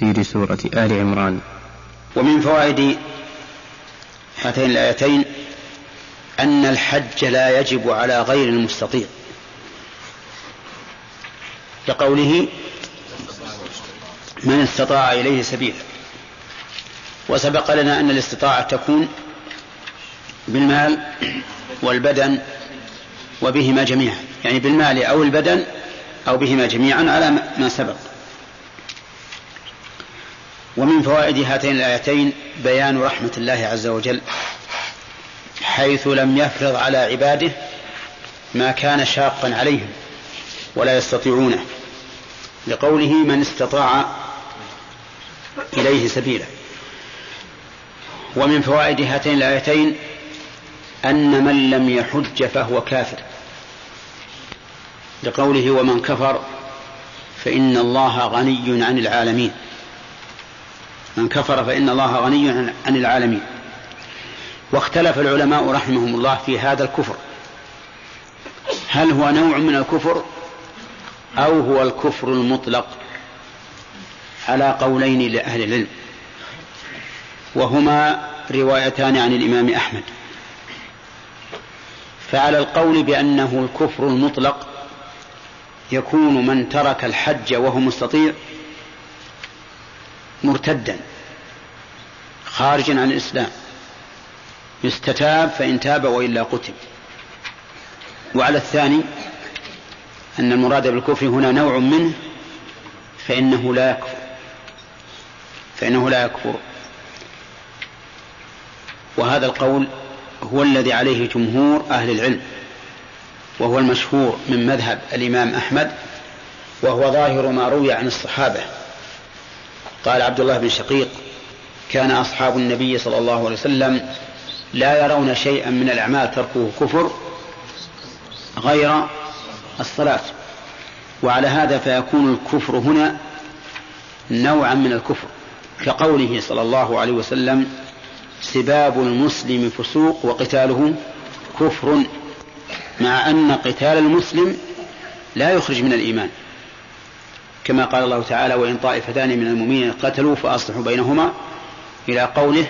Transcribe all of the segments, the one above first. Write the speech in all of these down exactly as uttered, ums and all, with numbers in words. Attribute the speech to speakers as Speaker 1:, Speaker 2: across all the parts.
Speaker 1: تفسير سورة آل عمران.
Speaker 2: ومن فوائد هاتين الآيتين أن الحج لا يجب على غير المستطيع، لقوله من استطاع إليه سبيلا. وسبق لنا أن الاستطاعة تكون بالمال والبدن وبهما جميعا، يعني بالمال أو البدن أو بهما جميعا على ما سبق. ومن فوائد هاتين الآيتين بيان رحمة الله عز وجل، حيث لم يفرض على عباده ما كان شاقا عليهم ولا يستطيعونه، لقوله من استطاع إليه سبيلا. ومن فوائد هاتين الآيتين أن من لم يحج فهو كافر، لقوله ومن كفر فإن الله غني عن العالمين. من كفر فإن الله غني عن العالمين. واختلف العلماء رحمهم الله في هذا الكفر، هل هو نوع من الكفر أو هو الكفر المطلق، على قولين لأهل العلم، وهما روايتان عن الإمام أحمد. فعلى القول بأنه الكفر المطلق يكون من ترك الحج وهو مستطيع مرتدا خارجا عن الإسلام، يستتاب فإن تاب وإلا قتل. وعلى الثاني أن المراد بالكفر هنا نوع منه فإنه لا يكفر فإنه لا يكفر وهذا القول هو الذي عليه جمهور أهل العلم، وهو المشهور من مذهب الإمام أحمد، وهو ظاهر ما روي عن الصحابة. قال عبد الله بن شقيق كان أصحاب النبي صلى الله عليه وسلم لا يرون شيئا من الأعمال تركه كفر غير الصلاة. وعلى هذا فيكون الكفر هنا نوعا من الكفر، كقوله صلى الله عليه وسلم سباب المسلم فسوق وقتاله كفر، مع أن قتال المسلم لا يخرج من الإيمان، كما قال الله تعالى وإن طائفتان من المؤمنين قتلوا فأصلحوا بينهما إلى قوله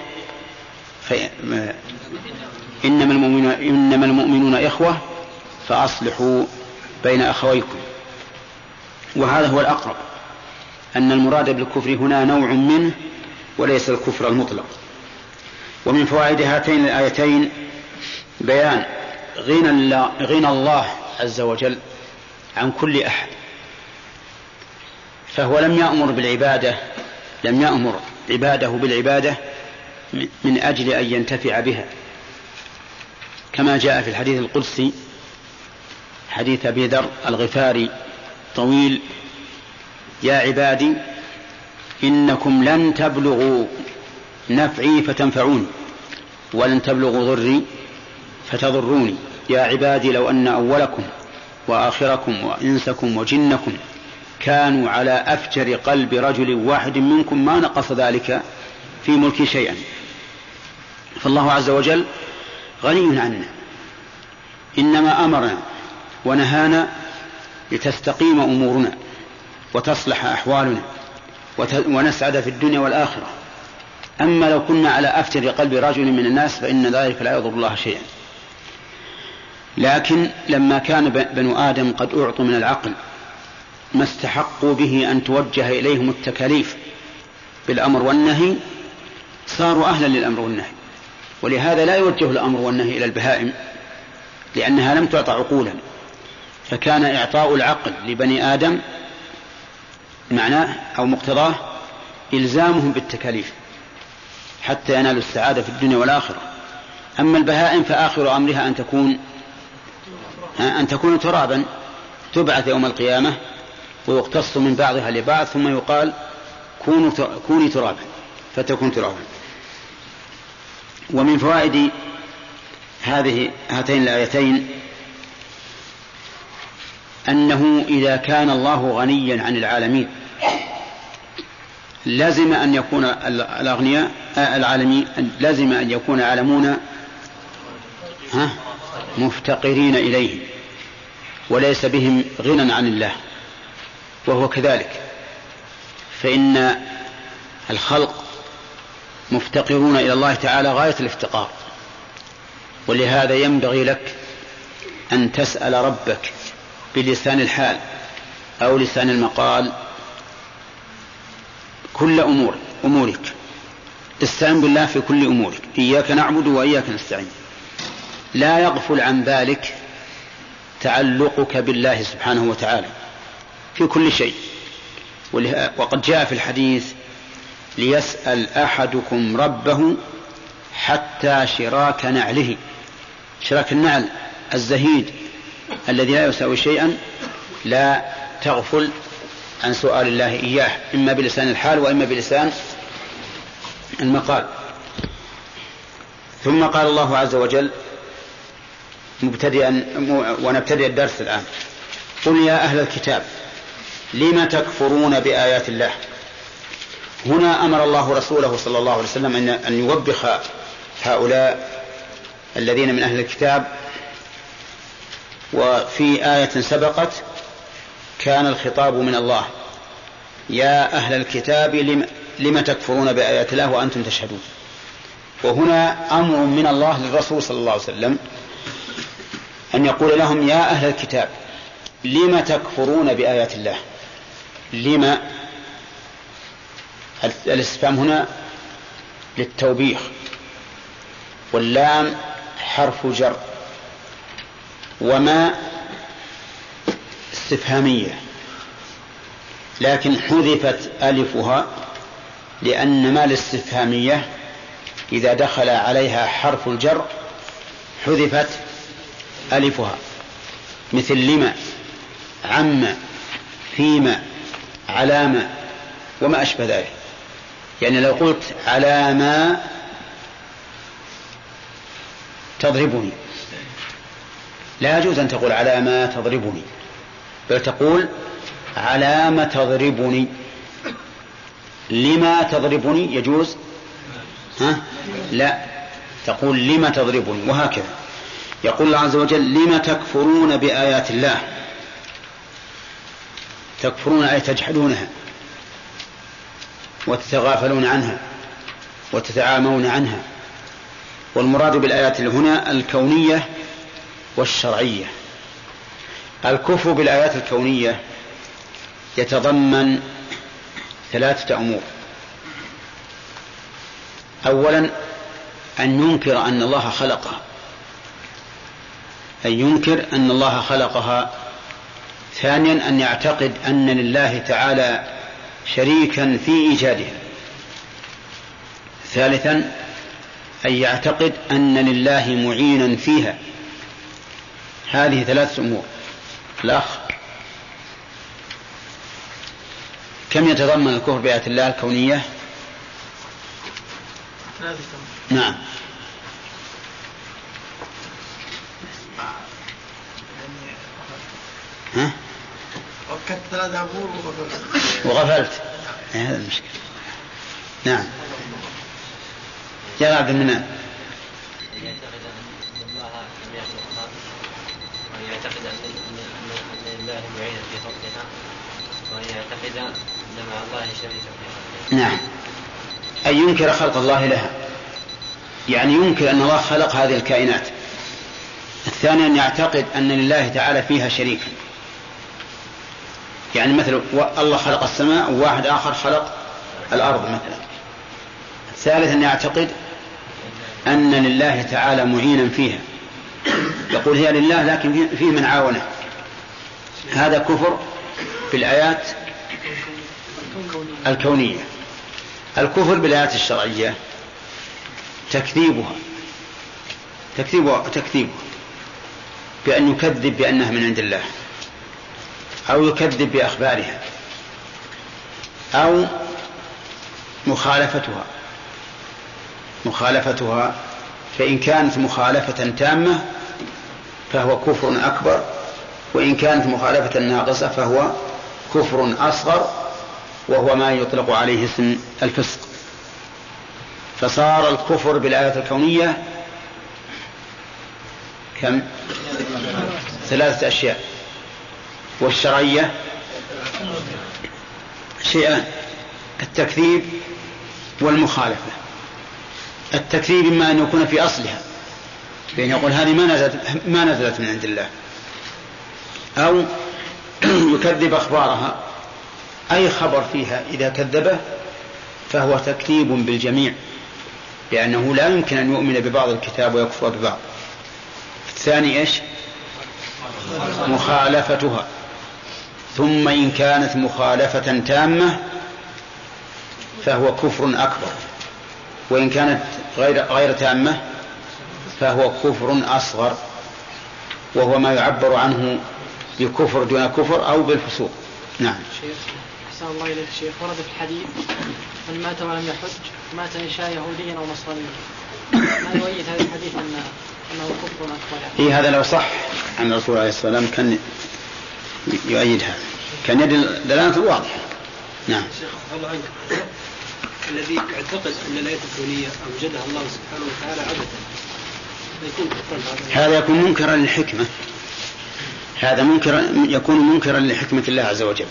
Speaker 2: إنما المؤمنون, إنما المؤمنون إخوة فأصلحوا بين أخويكم. وهذا هو الأقرب، أن المراد بالكفر هنا نوع منه وليس الكفر المطلق. ومن فوائد هاتين الآيتين بيان غنى الله, غنى الله عز وجل عن كل أحد، فهو لم يأمر بالعبادة لم يأمر عباده بالعبادة من أجل أن ينتفع بها، كما جاء في الحديث القدسي حديث أبي ذر الغفاري طويل: يا عبادي إنكم لن تبلغوا نفعي فتنفعوني ولن تبلغوا ضري فتضروني. يا عبادي لو أن أولكم وآخركم وإنسكم وجنكم كانوا على أفجر قلب رجل واحد منكم ما نقص ذلك في ملكي شيئا. فالله عز وجل غني عنا، إنما أمرنا ونهانا لتستقيم أمورنا وتصلح أحوالنا ونسعد في الدنيا والآخرة. أما لو كنا على أفجر قلب رجل من الناس فإن ذلك لا يضر الله شيئا. لكن لما كان بنو آدم قد أعطوا من العقل ما استحقوا به أن توجه إليهم التكاليف بالأمر والنهي، صاروا أهلا للأمر والنهي. ولهذا لا يوجه الأمر والنهي إلى البهائم، لأنها لم تعطى عقولا، فكان إعطاء العقل لبني آدم معناه أو مقتضاه إلزامهم بالتكاليف حتى ينالوا السعادة في الدنيا والآخرة. أما البهائم فآخر أمرها أن تكون أن تكون ترابا، تبعث يوم القيامة ويقتص من بعضها لبعض ثم يقال كوني ترابا فتكون ترابا. ومن فوائد هذه هاتين الآيتين أنه إذا كان الله غنيا عن العالمين لازم أن يكون الأغنياء العالمين لازم أن يكون العالمون مفتقرين إليه وليس بهم غنى عن الله، وهو كذلك، فإن الخلق مفتقرون إلى الله تعالى غاية الافتقار، ولهذا ينبغي لك أن تسأل ربك بلسان الحال أو لسان المقال كل أمور أمورك. استعن بالله في كل أمورك، إياك نعبد وإياك نستعين. لا يغفل عن ذلك تعلقك بالله سبحانه وتعالى في كل شيء. وقد جاء في الحديث: ليسأل أحدكم ربه حتى شراك نعله. شراك النعل الزهيد الذي لا يساوي شيئا لا تغفل عن سؤال الله إياه، إما بلسان الحال وإما بلسان المقال. ثم قال الله عز وجل مبتدئا، ونبتدئ الدرس الآن: قل يا أهل الكتاب لم تكفرون بآيات الله. هنا أمر الله رسوله صلى الله عليه وسلم أن يوبخ هؤلاء الذين من أهل الكتاب، وفي آية سبقت كان الخطاب من الله: يا أهل الكتاب لم تكفرون بآيات الله وأنتم تشهدون. وهنا أمر من الله للرسول صلى الله عليه وسلم أن يقول لهم: يا أهل الكتاب لم تكفرون بآيات الله. لم الاستفهام هنا للتوبيخ، واللام حرف جر، وما استفهامية، لكن حذفت ألفها لأن ما الاستفهامية إذا دخل عليها حرف الجر حذفت ألفها، مثل لما، عم، فيما، علامة، وما أشبه ذلك. يعني لو قلت على ما تضربني لا يجوز أن تقول على ما تضربني، بل تقول على ما تضربني. لما تضربني يجوز؟ ها؟ لا، تقول لما تضربني. وهكذا يقول الله عز وجل: لما تكفرون بآيات الله. تكفرون أي تجحدونها وتتغافلون عنها وتتعامون عنها. والمراد بالآيات هنا الكونية والشرعية. الكفر بالآيات الكونية يتضمن ثلاثة أمور: أولا أن ينكر أن الله خلقها، أن ينكر أن الله خلقها. ثانيا أن يعتقد أن لله تعالى شريكا في إيجادها. ثالثا أن يعتقد أن لله معينا فيها. هذه ثلاثة أمور. الأخ، كم يتضمن الكفر بآيات الله الكونية؟ نعم. ها؟
Speaker 1: وكت ثلاثة أمور
Speaker 2: وغفلت. هذا المشكلة. نعم. يا عبد المنان.
Speaker 3: يعتقد أن الله لم يخلقها، ويعتقد أن الله معين في خلقها، ويعتقد أن مع الله شريك في خلقها.
Speaker 2: نعم. أي ينكر خلق الله لها، يعني ينكر أن الله خلق هذه الكائنات. الثاني أن يعتقد أن لله تعالى فيها شريكا، يعني مثل الله خلق السماء وواحد آخر خلق الأرض مثلا. الثالث أن يعتقد أن لله تعالى معينا فيها، يقول هي لله لكن فيه من عاونه. هذا كفر بالآيات الكونية. الكفر بالآيات الشرعية تكذيبها تكذيبها تكذيبها بأن يكذب بأنها من عند الله، أو يكذب بأخبارها، أو مخالفتها مخالفتها فإن كانت مخالفة تامة فهو كفر أكبر، وإن كانت مخالفة ناقصة فهو كفر أصغر، وهو ما يطلق عليه اسم الفسق. فصار الكفر بالآيات الكونية كم؟ ثلاثة أشياء. والشرعية شيئان: التكذيب والمخالفة. التكذيب إما أن يكون في أصلها بأن يقول هذه ما نزلت, ما نزلت من عند الله، أو يكذب أخبارها، أي خبر فيها إذا كذبه فهو تكذيب بالجميع، لأنه لا يمكن أن يؤمن ببعض الكتاب ويكفر ببعض. الثاني إيش؟ مخالفتها. ثم إن كانت مخالفة تامة فهو كفر أكبر، وإن كانت غير, غير تامة فهو كفر أصغر، وهو ما يعبر عنه بكفر دون كفر أو بالفسوق. نعم.
Speaker 4: شيخ أحسن الله إليك شيخ، ورد في الحديث من مات ولم يحج مات إن شاء يهوديا أو نصرانيا، ما يؤيد هذا الحديث أن أنه كفر أكبر؟
Speaker 2: إيه هذا لو صح عن الرسول عليه الصلاة والسلام كان يؤيد هذا، كان يدل دلالة واضحة. نعم.
Speaker 5: شيخ الله عنك، الذي يعتقد أن الآية الكونية أوجدها الله سبحانه وتعالى عبثا يكون كفرا،
Speaker 2: هذا يكون منكرا للحكمة، هذا منكرا يكون منكرا لحكمة الله عز وجل.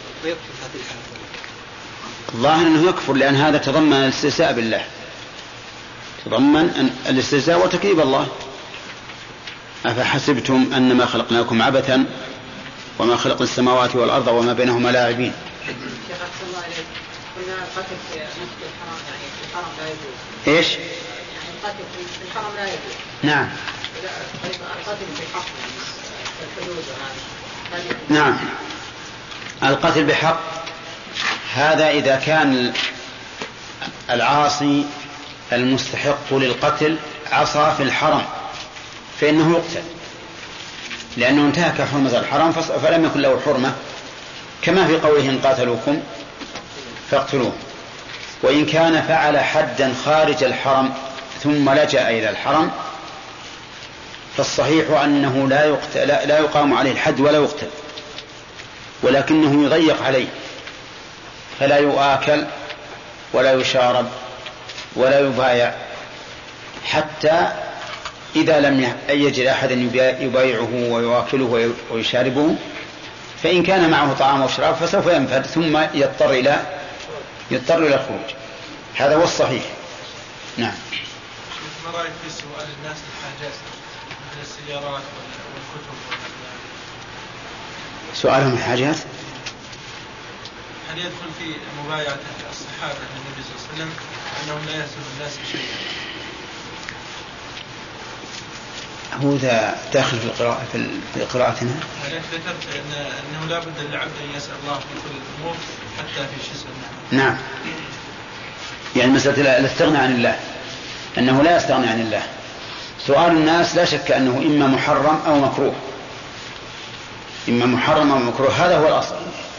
Speaker 2: الظاهر أنه يكفر، لأن هذا تضمن الاستهزاء بالله، تضمن الاستهزاء وتكذيب الله. أفحسبتم أنما خلقناكم عبثا وما خلق السماوات والأرض وما بينهما لاعبين.
Speaker 4: شيخ أحسن الله إليك، قلنا القتل في مسجد الحرام يعني في الحرم لا يجوز.
Speaker 2: إيش؟
Speaker 4: يعني القتل في الحرم لا يجوز.
Speaker 2: نعم.
Speaker 4: القتل في حق الحدود هذه.
Speaker 2: نعم. القتل بحق هذا إذا كان العاصي المستحق للقتل عصى في الحرم فإنه يقتل، لأنه انتهك حرمة الحرم فلم يكن له حرمة، كما في قوله إن قاتلوكم فاقتلوه. وإن كان فعل حدا خارج الحرم ثم لجأ إلى الحرم فالصحيح أنه لا, يقتل لا يقام عليه الحد ولا يقتل، ولكنه يضيق عليه، فلا يؤكل ولا يشارب ولا يبايع، حتى إذا لم يجد أحدا يبايعه ويواكله ويشاربه، فإن كان معه طعام وشراب فسوف ينفد ثم يضطر إلى يضطر إلى الخروج. هذا هو الصحيح. نعم.
Speaker 6: ما رأيك في سؤال الناس الحاجات مثل السيارات والكتب؟
Speaker 2: سؤالهم الحاجات
Speaker 6: هل يدخل في مبايعة الصحابة للنبي صلى الله عليه وسلم أنهم لا يسأل الناس شيئا؟
Speaker 2: هو ذا داخل في القراءة في قراءتنا.
Speaker 6: ذكرت أن أنه لا بد للعبد أن يسأل الله في كل الأمور حتى في الشسر.
Speaker 2: نعم. يعني مسألة الاستغناء عن الله، أنه لا يستغني عن الله. سؤال الناس لا شك أنه إما محرم أو مكروه، إما محرم أو مكروه، هذا هو الأصل.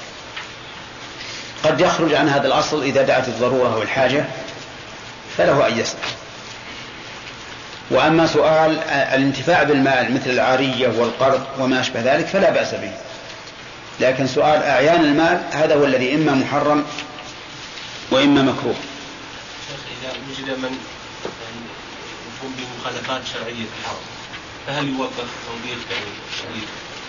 Speaker 2: قد يخرج عن هذا الأصل إذا دعت الضرورة والحاجة فله أن يسأل. وأما سؤال الانتفاع بالمال مثل العارية والقرض وما أشبه ذلك فلا بأس به، لكن سؤال أعيان المال هذا هو الذي إما محرم وإما مكروه.
Speaker 7: إذا وجد من يقوم بمخالفات شرعية في الحرم فهل يوقف توبيخ شديد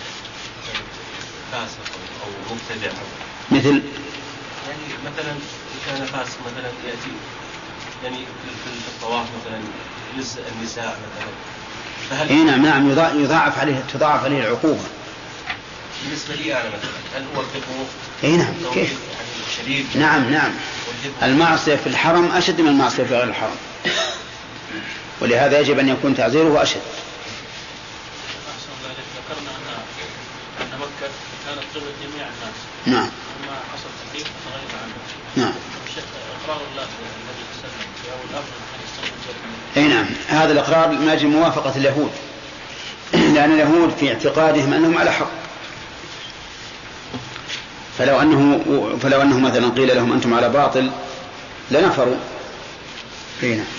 Speaker 7: فاسق أو مبتدع؟
Speaker 2: مثل
Speaker 7: يعني مثلا إن كان فاسق مثلا يأتي يعني في الطواف مثلا يلز النساء مثلا، فهل
Speaker 2: إيه نعم نعم يضاعف عليه تضاعف عليه العقوبة.
Speaker 7: بالنسبة لي أنا مثلا هل هو التكوف؟
Speaker 2: إيه نعم كيف؟
Speaker 7: يعني شديد.
Speaker 2: نعم نعم المعصية في الحرم أشد من المعصية في غير الحرم، ولهذا يجب أن يكون تعزيره أشد.
Speaker 5: ذكرنا أن أن مكة كانت قبلة جميع الناس.
Speaker 2: نعم.
Speaker 5: لما حصل تحقيق تغير عنه.
Speaker 2: نعم.
Speaker 5: إقرار الله النبي صلى الله عليه وسلم في أول الأمر أن يستمر.
Speaker 2: أي نعم هذا الإقرار ما يجب موافقة اليهود، لأن اليهود في اعتقادهم أنهم على حق، فلو أنه فلو أنه مثلا قيل لهم أنتم على باطل لنفروا. أي نعم.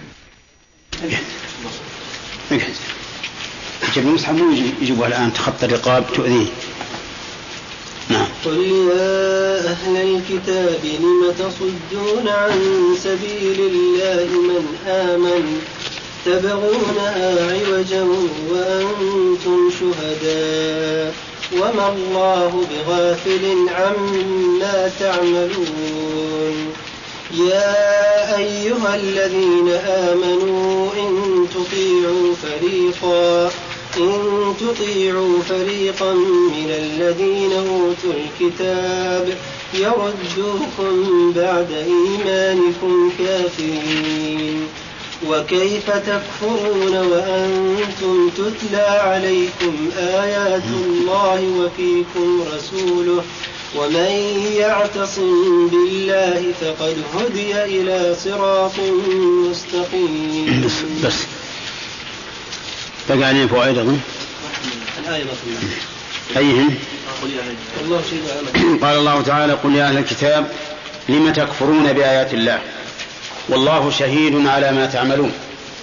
Speaker 2: يجب المصحف مو يجيبها الآن تخطى الرقاب تؤذيه. نعم.
Speaker 8: قل يا أهل الكتاب لم تصدون عن سبيل الله من آمن تبغونها عوجا وأنتم شهداء وما الله بغافل عما تعملون يا أيها الذين آمنوا إن تطيعوا فريقا إن تطيعوا فريقا من الذين أوتوا الكتاب يردوكم بعد إيمانكم كافرين وكيف تكفرون وأنتم تتلى عليكم آيات الله وفيكم رسوله ومن يعتصم بالله فقد هدي إلى صراط مستقيم.
Speaker 2: بس, بس. بقى عليه فوائد أظن
Speaker 5: الآية
Speaker 2: أيهم
Speaker 5: الله شهيد.
Speaker 2: قال الله تعالى قل يا أهل الكتاب لم تكفرون بآيات الله والله شهيد على ما تعملون.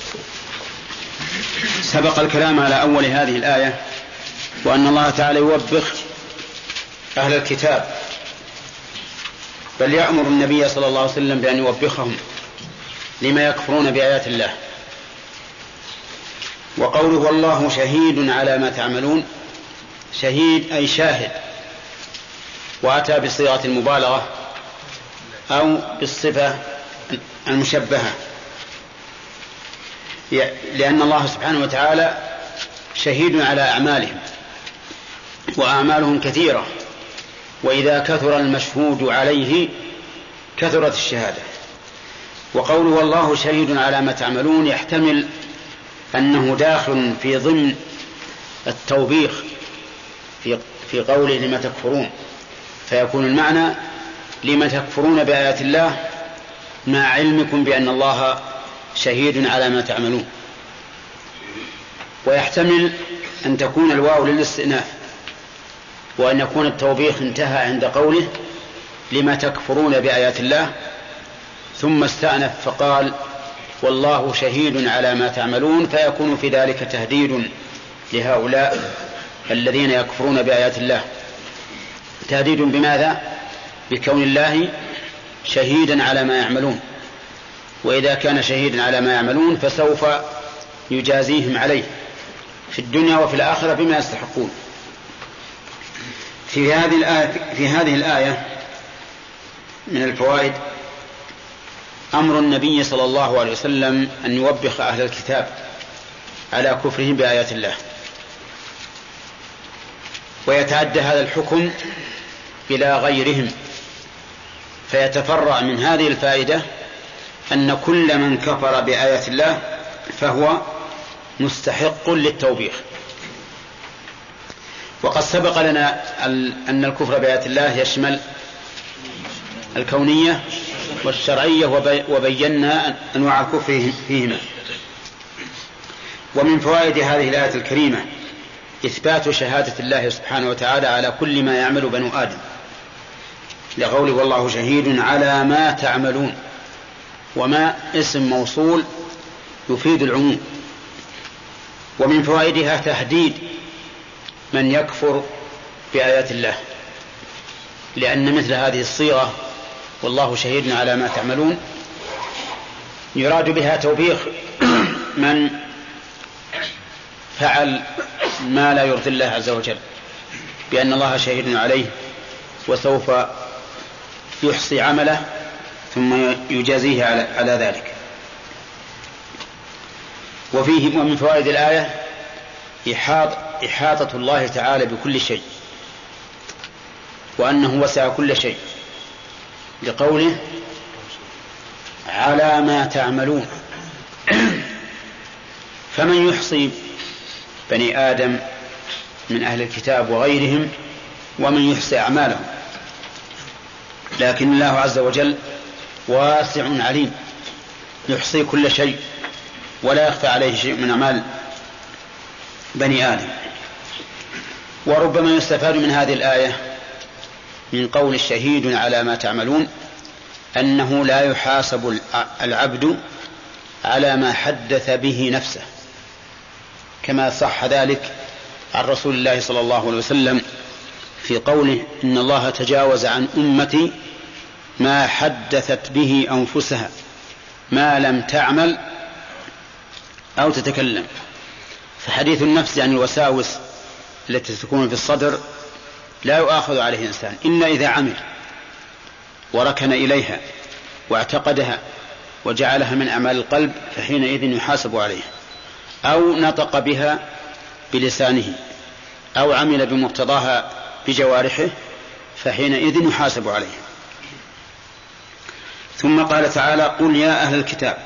Speaker 2: سبق الكلام على أول هذه الآية وأن الله تعالى يوبخ أهل الكتاب بل يأمر النبي صلى الله عليه وسلم بأن يوبخهم لما يكفرون بآيات الله. وقوله والله شهيد على ما تعملون شهيد أي شاهد وأتى بصيغة المبالغة أو بالصفة المشبهة لأن الله سبحانه وتعالى شهيد على أعمالهم وأعمالهم كثيرة وإذا كثر المشهود عليه كثرت الشهادة. وقوله والله شهيد على ما تعملون يحتمل أنه داخل في ضمن التوبيخ في, في قوله لما تكفرون فيكون المعنى لما تكفرون بآيات الله مع علمكم بأن الله شهيد على ما تعملون. ويحتمل أن تكون الواو للاستئناف وأن يكون التوبيخ انتهى عند قوله لما تكفرون بآيات الله ثم استأنف فقال والله شهيد على ما تعملون فيكون في ذلك تهديد لهؤلاء الذين يكفرون بآيات الله. تهديد بماذا؟ بكون الله شهيدا على ما يعملون وإذا كان شهيدا على ما يعملون فسوف يجازيهم عليه في الدنيا وفي الآخرة بما يستحقون. في هذه الآية, في هذه الآية من الفوائد أمر النبي صلى الله عليه وسلم أن يوبخ أهل الكتاب على كفرهم بآيات الله ويتعدى هذا الحكم إلى غيرهم فيتفرع من هذه الفائدة أن كل من كفر بآيات الله فهو مستحق للتوبيخ. وقد سبق لنا أن الكفر بآيات الله يشمل الكونية والشرعية وبينا أنواع الكفر فيهما. ومن فوائد هذه الآية الكريمة إثبات شهادة الله سبحانه وتعالى على كل ما يعمل بنو آدم لقوله والله شهيد على ما تعملون وما اسم موصول يفيد العموم. ومن فوائدها تهديد من يكفر بآيات الله لأن مثل هذه الصيغة والله شهيد على ما تعملون يراد بها توبيخ من فعل ما لا يرضي الله عز وجل بأن الله شهيد عليه وسوف يحصي عمله ثم يجازيه على, على ذلك. وفيه ومن فوائد الآية إحاط إحاطة الله تعالى بكل شيء وأنه وسع كل شيء لقوله على ما تعملون. فمن يحصي بني آدم من أهل الكتاب وغيرهم ومن يحصي أعمالهم لكن الله عز وجل واسع عليم يحصي كل شيء ولا يخفى عليه شيء من أعمال بني آدم. وربما يستفاد من هذه الآية من قول الشهيد على ما تعملون أنه لا يحاسب العبد على ما حدث به نفسه كما صح ذلك عن رسول الله صلى الله عليه وسلم في قوله إن الله تجاوز عن أمتي ما حدثت به أنفسها ما لم تعمل أو تتكلم. فحديث النفس عن الوساوس التي تكون في الصدر لا يؤاخذ عليه إنسان إلا إذا عمل وركن إليها واعتقدها وجعلها من أعمال القلب فحينئذ يحاسب عليها، أو نطق بها بلسانه أو عمل بمقتضاها بجوارحه فحينئذ يحاسب عليها. ثم قال تعالى: قل يا أهل الكتاب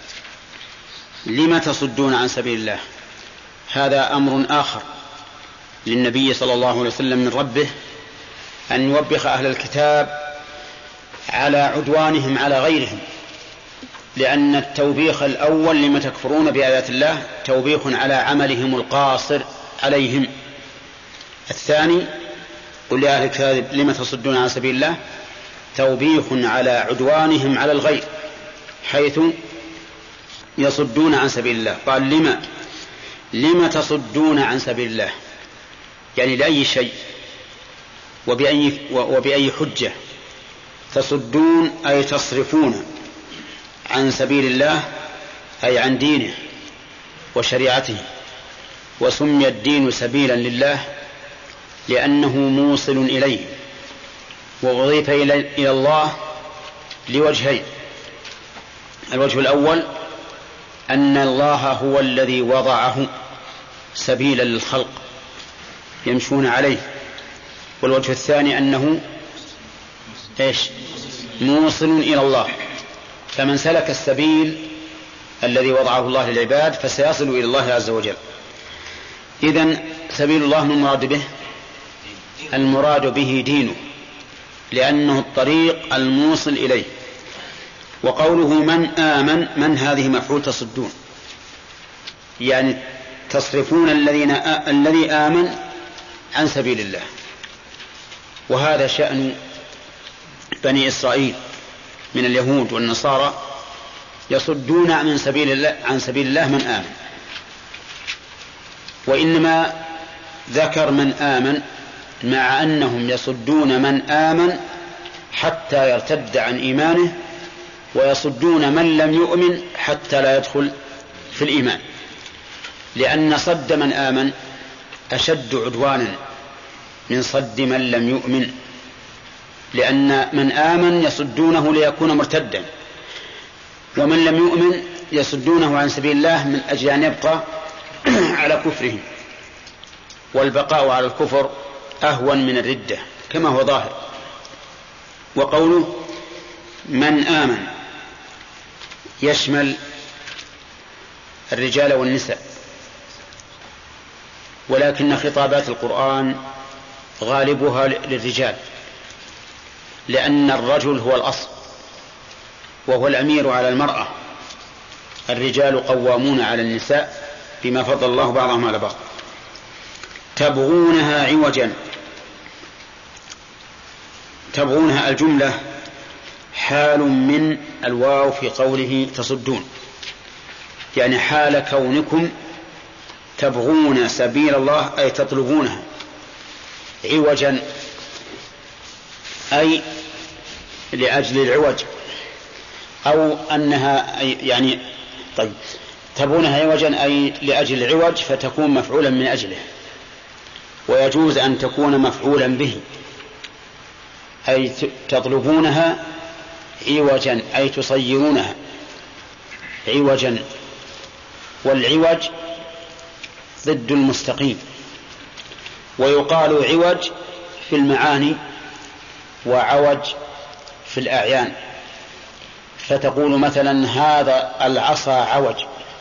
Speaker 2: لم تصدون عن سبيل الله. هذا أمر آخر للنبي صلى الله عليه وسلم من ربه، أن يوبخ أهل الكتاب على عدوانهم على غيرهم، لأن التوبيخ الأول لما تكفرون بآيات الله توبيخ على عملهم القاصر عليهم. الثاني قل يا أهل الكتاب لم تصدون عن سبيل الله توبيخ على عدوانهم على الغير حيث يصدون عن سبيل الله. قال لما لما تصدون عن سبيل الله، يعني لأي شيء وبأي, وبأي حجة. تصدون أي تصرفون عن سبيل الله أي عن دينه وشريعته. وسمي الدين سبيلا لله لأنه موصل إليه، وأضيف إلى الله لوجهين: الوجه الأول أن الله هو الذي وضعه سبيلا للخلق يمشون عليه، والوجه الثاني أنه إيش؟ موصل إلى الله، فمن سلك السبيل الذي وضعه الله للعباد فسيصل إلى الله عز وجل. إذن سبيل الله من المراد به المراد به دينه، لأنه الطريق الموصل إليه. وقوله من آمن، من هذه مفعول تصدون، يعني تصرفون الذين آ... الذي آمن عن سبيل الله. وهذا شأن بني إسرائيل من اليهود والنصارى، يصدون عن سبيل الله عن سبيل الله من آمن، وإنما ذكر من آمن مع أنهم يصدون من آمن حتى يرتد عن إيمانه، ويصدون من لم يؤمن حتى لا يدخل في الإيمان، لأن صد من آمن أشد عدوانا من صد من لم يؤمن، لأن من آمن يصدونه ليكون مرتدا، ومن لم يؤمن يصدونه عن سبيل الله من أجل أن يبقى على كفره، والبقاء على الكفر أهون من الردة كما هو ظاهر. وقوله من آمن يشمل الرجال والنساء، ولكن خطابات القرآن غالبها للرجال، لأن الرجل هو الأصل وهو الأمير على المرأة. الرجال قوامون على النساء بما فضل الله بعضهم على بعض. تبغونها عوجا، تبغونها الجملة حال من الواو في قوله تصدون، يعني حال كونكم تبغون سبيل الله أي تطلبونها عوجا، أي لأجل العوج، أو أنها يعني طيب تبغونها عوجا أي لأجل العوج فتكون مفعولا من أجله، ويجوز أن تكون مفعولا به، أي تطلبونها عوجا أي تصيرونها عوجا. والعوج ضد المستقيم، ويقال عوج في المعاني وعوج في الأعيان، فتقول مثلا هذا العصا عوج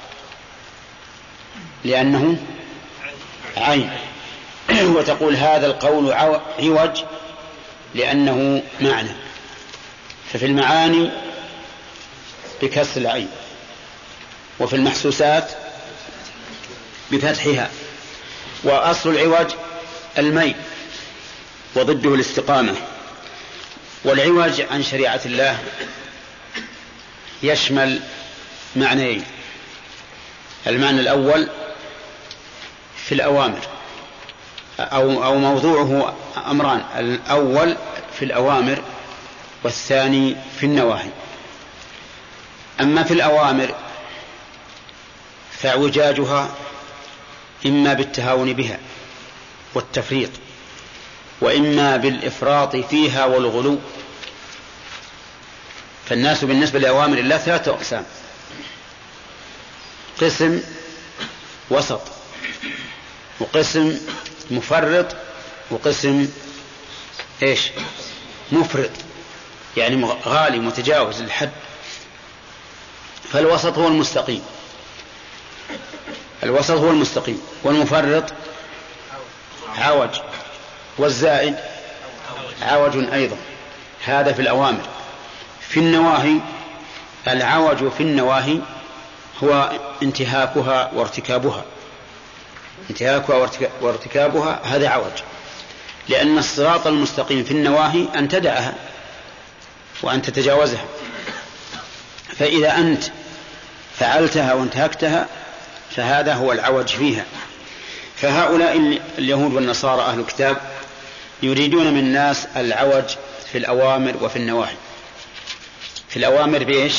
Speaker 2: لأنه عين، وتقول هذا القول عوج لأنه معنى. ففي المعاني بكسر العين، وفي المحسوسات بفتحها. وأصل العوج الميل وضده الاستقامة. والعوج عن شريعة الله يشمل معنيين: المعنى الأول في الأوامر، أو, أو موضوعه أمران: الأول في الأوامر والثاني في النواهي. أما في الأوامر فاعوجاجها إما بالتهاون بها والتفريط، وإما بالإفراط فيها والغلو. فالناس بالنسبة لأوامر الله ثلاثة أقسام: قسم وسط، وقسم مفرط، وقسم إيش مفرط، يعني غالي متجاوز للحد. فالوسط هو المستقيم، الوسط هو المستقيم، والمفرط عوج، والزائد عوج أيضا. هذا في الأوامر. في النواهي العوج في النواهي هو انتهاكها وارتكابها، انتهاكها وارتكابها هذا عوج، لأن الصراط المستقيم في النواهي أن تدعها وأن تتجاوزها. فإذا أنت فعلتها وانتهكتها فهذا هو العوج فيها. فهؤلاء اليهود والنصارى أهل الكتاب يريدون من الناس العوج في الأوامر وفي النواهي. في الأوامر بإيش؟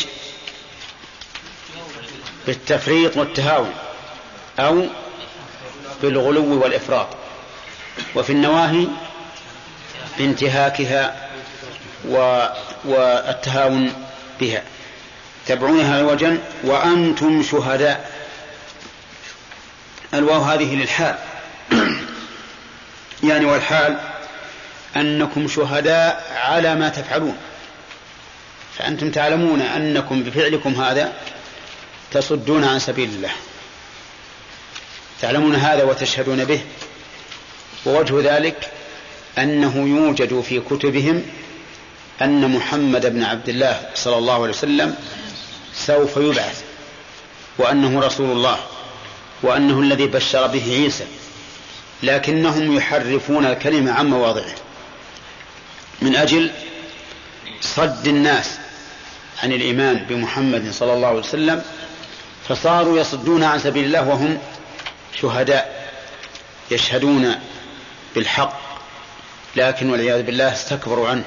Speaker 2: بالتفريط والتهاون أو بالغلو والإفراط، وفي النواهي بانتهاكها والتهاون بها. تبعونها عوجا وأنتم شهداء. الواو هذه للحال، يعني والحال أنكم شهداء على ما تفعلون، فأنتم تعلمون أنكم بفعلكم هذا تصدون عن سبيل الله، تعلمون هذا وتشهدون به. ووجه ذلك أنه يوجد في كتبهم أن محمد بن عبد الله صلى الله عليه وسلم سوف يبعث، وأنه رسول الله، وأنه الذي بشر به عيسى، لكنهم يحرفون الكلمة عن مواضعه من أجل صد الناس عن الإيمان بمحمد صلى الله عليه وسلم، فصاروا يصدون عن سبيل الله وهم شهداء يشهدون بالحق، لكن والعياذ بالله استكبروا عنه.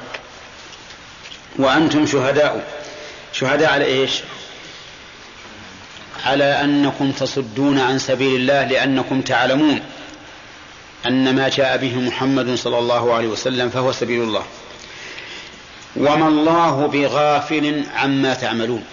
Speaker 2: وأنتم شهداء. شهداء على إيش؟ على أنكم تصدون عن سبيل الله، لأنكم تعلمون أن ما جاء به محمد صلى الله عليه وسلم فهو سبيل الله. وما الله بغافل عما تعملون،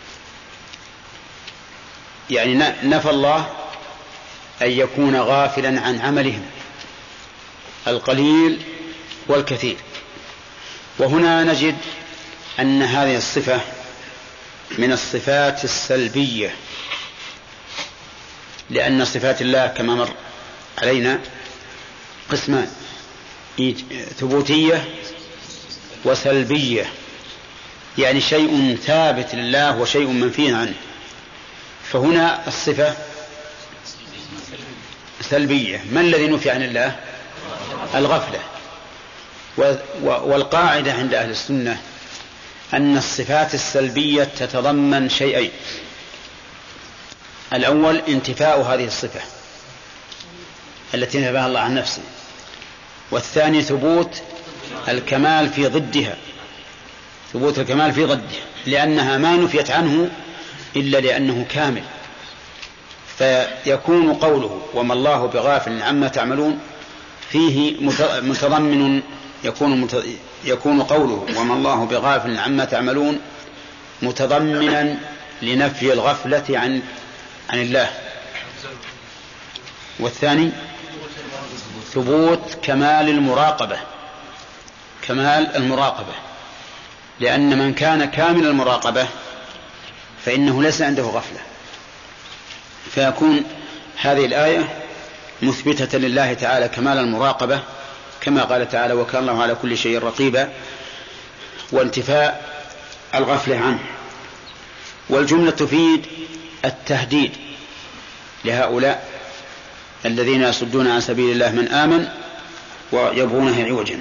Speaker 2: يعني نفى الله أن يكون غافلا عن عملهم القليل والكثير. وهنا نجد أن هذه الصفة من الصفات السلبية، لأن صفات الله كما مر علينا قسمان: ثبوتية وسلبية، يعني شيء ثابت لله وشيء منفي عنه. فهنا الصفة سلبية. ما الذي نفي عن الله؟ الغفلة. والقاعدة عند أهل السنة أن الصفات السلبية تتضمن شيئين: الأول انتفاء هذه الصفة التي نفاها الله عن نفسه، والثاني ثبوت الكمال في ضدها، ثبوت الكمال في ضدها، لأنها ما نفيت عنه إلا لأنه كامل. فيكون قوله وما الله بغافل عما تعملون فيه متضمن، يكون يكون قوله وما الله بغافل عما تعملون متضمنا لنفي الغفلة عن عن الله. والثاني ثبوت كمال المراقبة، كمال المراقبة، لأن من كان كامل المراقبة فإنه ليس عنده غفلة. فيكون هذه الآية مثبتة لله تعالى كمال المراقبة كما قال تعالى وكان الله على كل شيء رقيبا، وانتفاء الغفلة عنه. والجملة تفيد التهديد لهؤلاء الذين يصدون عن سبيل الله من آمن ويبغونه عوجا.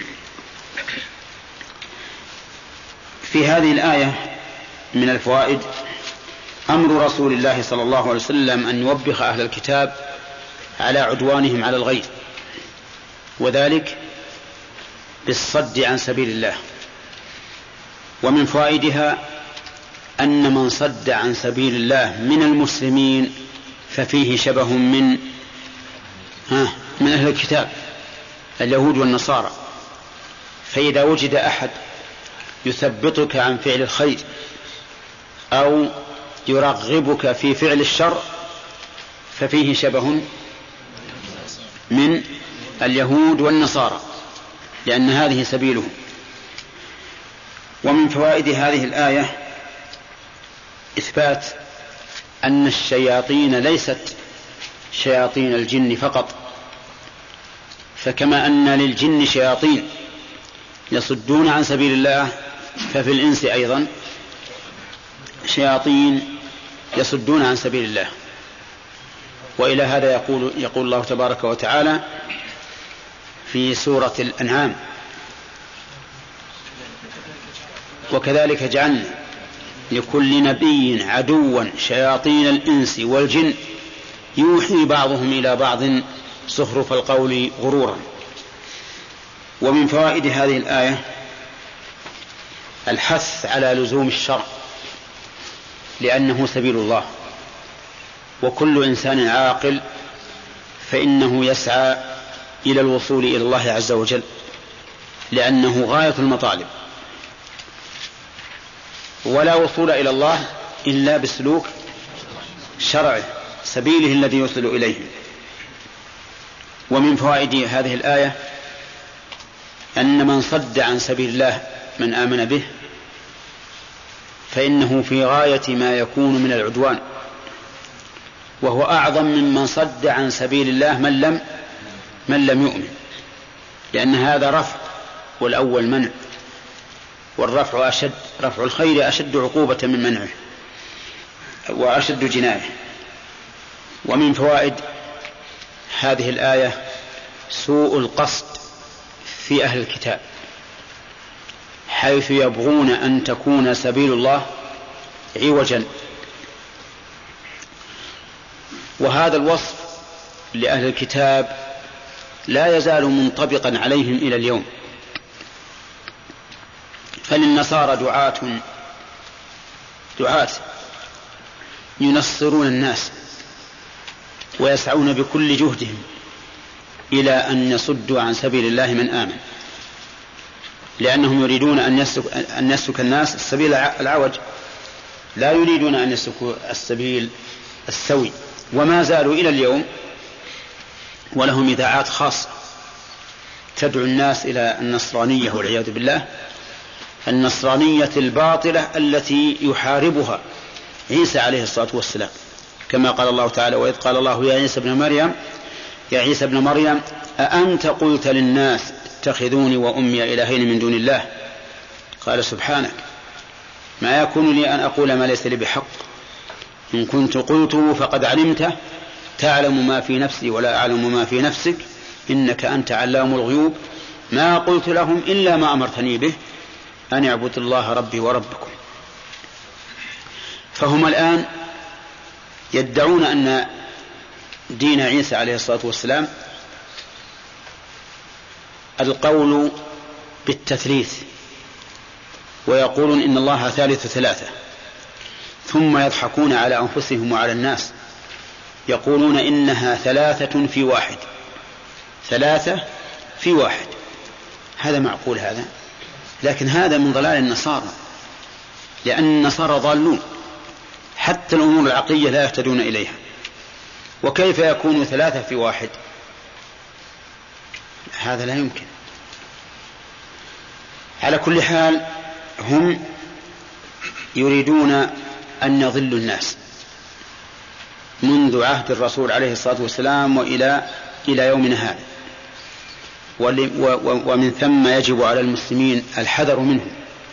Speaker 2: في هذه الآية من الفوائد أمر رسول الله صلى الله عليه وسلم أن يوبخ أهل الكتاب على عدوانهم على الغير، وذلك بالصد عن سبيل الله. ومن فوائدها أن من صد عن سبيل الله من المسلمين ففيه شبه من ها من أهل الكتاب اليهود والنصارى. فإذا وجد أحد يثبطك عن فعل الخير أو يرغبك في فعل الشر ففيه شبه من اليهود والنصارى، لأن هذه سبيلهم. ومن فوائد هذه الآية إثبات أن الشياطين ليست شياطين الجن فقط، فكما أن للجن شياطين يصدون عن سبيل الله ففي الإنس أيضا شياطين يصدون عن سبيل الله. وإلى هذا يقول, يقول الله تبارك وتعالى في سورة الأنعام: وكذلك جعلنا لكل نبي عدوا شياطين الإنس والجن يوحي بعضهم إلى بعض زخرف القول غرورا. ومن فوائد هذه الآية الحث على لزوم الشرع، لأنه سبيل الله، وكل إنسان عاقل فإنه يسعى إلى الوصول إلى الله عز وجل، لأنه غاية المطالب، ولا وصول إلى الله إلا بسلوك شرعه سبيله الذي يوصل إليه. ومن فوائد هذه الآية أن من صد عن سبيل الله من آمن به فإنه في غاية ما يكون من العدوان، وهو أعظم ممن صد عن سبيل الله من لم من لم يؤمن، لأن هذا رفع والأول منع، والرفع أشد، رفع الخير أشد عقوبة من منعه وأشد جنايه. ومن فوائد هذه الآية سوء القصد في أهل الكتاب، حيث يبغون أن تكون سبيل الله عوجا، وهذا الوصف لأهل الكتاب لا يزال منطبقا عليهم إلى اليوم. فللنصارى دعاة دعاة ينصرون الناس ويسعون بكل جهدهم إلى أن يصدوا عن سبيل الله من آمن، لأنهم يريدون أن يسلك, أن يسلك الناس السبيل العوج، لا يريدون أن يسلكوا السبيل السوي. وما زالوا إلى اليوم ولهم إذاعات خاصة تدعو الناس إلى النصرانية والعياذ بالله، النصرانية الباطلة التي يحاربها عيسى عليه الصلاة والسلام، كما قال الله تعالى: وإذ قال الله يا عيسى ابن مريم يا عيسى ابن مريم أأنت قلت للناس اتخذوني وأمي إلهين من دون الله؟ قال سبحانك ما يكون لي أن أقول ما ليس لي بحق، إن كنت قلته فقد علمته تعلم ما في نفسي ولا أعلم ما في نفسك إنك أنت علام الغيوب ما قلت لهم إلا ما أمرتني به أن اعبدوا الله ربي وربكم. فهم الآن يدعون أن دين عيسى عليه الصلاة والسلام القول بالتثليث، ويقولون إن الله ثالث ثلاثة، ثم يضحكون على أنفسهم وعلى الناس يقولون إنها ثلاثة في واحد، ثلاثة في واحد. هذا معقول هذا؟ لكن هذا من ضلال النصارى، لأن النصارى ضالون، حتى الأمور العقلية لا يهتدون إليها. وكيف يكون ثلاثة في واحد؟ هذا لا يمكن. على كل حال هم يريدون أن يضلوا الناس منذ عهد الرسول عليه الصلاة والسلام وإلى إلى يومنا هذا، ومن ثم يجب على المسلمين الحذر منهم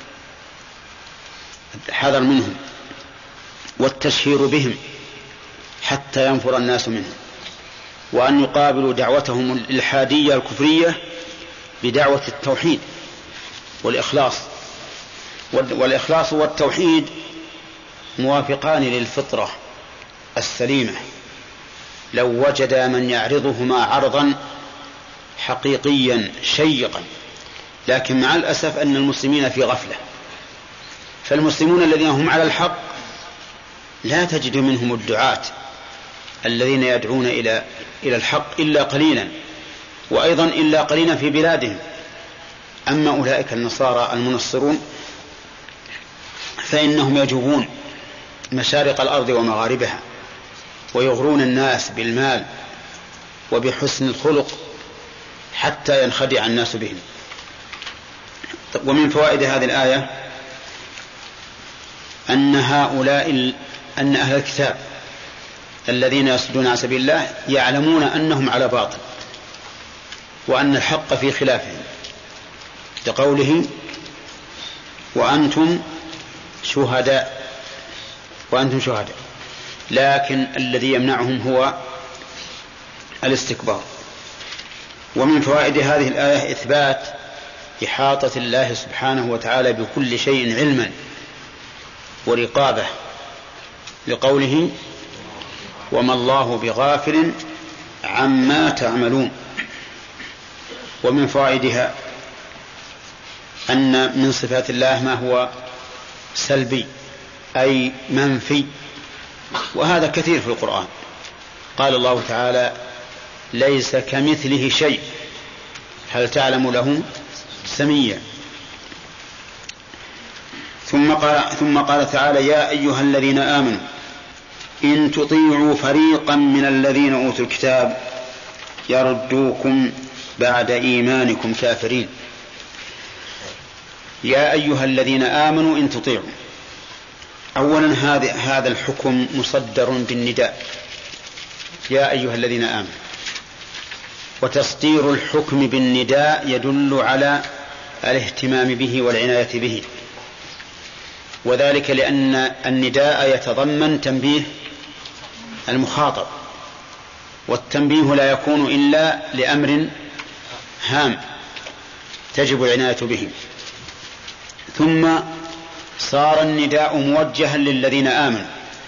Speaker 2: الحذر منهم والتشهير بهم حتى ينفر الناس منهم، وأن يقابلوا دعوتهم الإلحادية الكفرية بدعوة التوحيد والإخلاص. والإخلاص والتوحيد موافقان للفطرة السليمة، لو وجد من يعرضهما عرضا حقيقيا شيقا، لكن مع الأسف أن المسلمين في غفلة. فالمسلمون الذين هم على الحق لا تجد منهم الدعاة الذين يدعون إلى إلى الحق إلا قليلا، وأيضا إلا قليلا في بلادهم. أما أولئك النصارى المنصرون فإنهم يجوبون مشارق الأرض ومغاربها ويغرون الناس بالمال وبحسن الخلق حتى ينخدع الناس بهم. ومن فوائد هذه الآية أن هؤلاء أن أهل الكتاب الذين يصدون عن سبيل الله يعلمون أنهم على باطل وأن الحق في خلافهم، لقوله وأنتم شهداء وأنتم شهداء، لكن الذي يمنعهم هو الاستكبار. ومن فوائد هذه الآية إثبات إحاطة الله سبحانه وتعالى بكل شيء علما ورقابة، لقوله وما الله بغافل عما تعملون. ومن فوائدها أن من صفات الله ما هو سلبي أي منفي، وهذا كثير في القرآن. قال الله تعالى ليس كمثله شيء هل تعلم له سميا. ثم قال, ثم قال تعالى يا أيها الذين آمنوا إن تطيعوا فريقا من الذين أوتوا الكتاب يردوكم بعد إيمانكم كافرين. يا أيها الذين آمنوا إن تطيعوا، أولا هذا الحكم مصدر بالنداء يا أيها الذين آمنوا، وتصدير الحكم بالنداء يدل على الاهتمام به والعناية به، وذلك لأن النداء يتضمن تنبيه المخاطب، والتنبيه لا يكون إلا لأمر هام تجب العناية به. ثم صار النداء موجها للذين آمنوا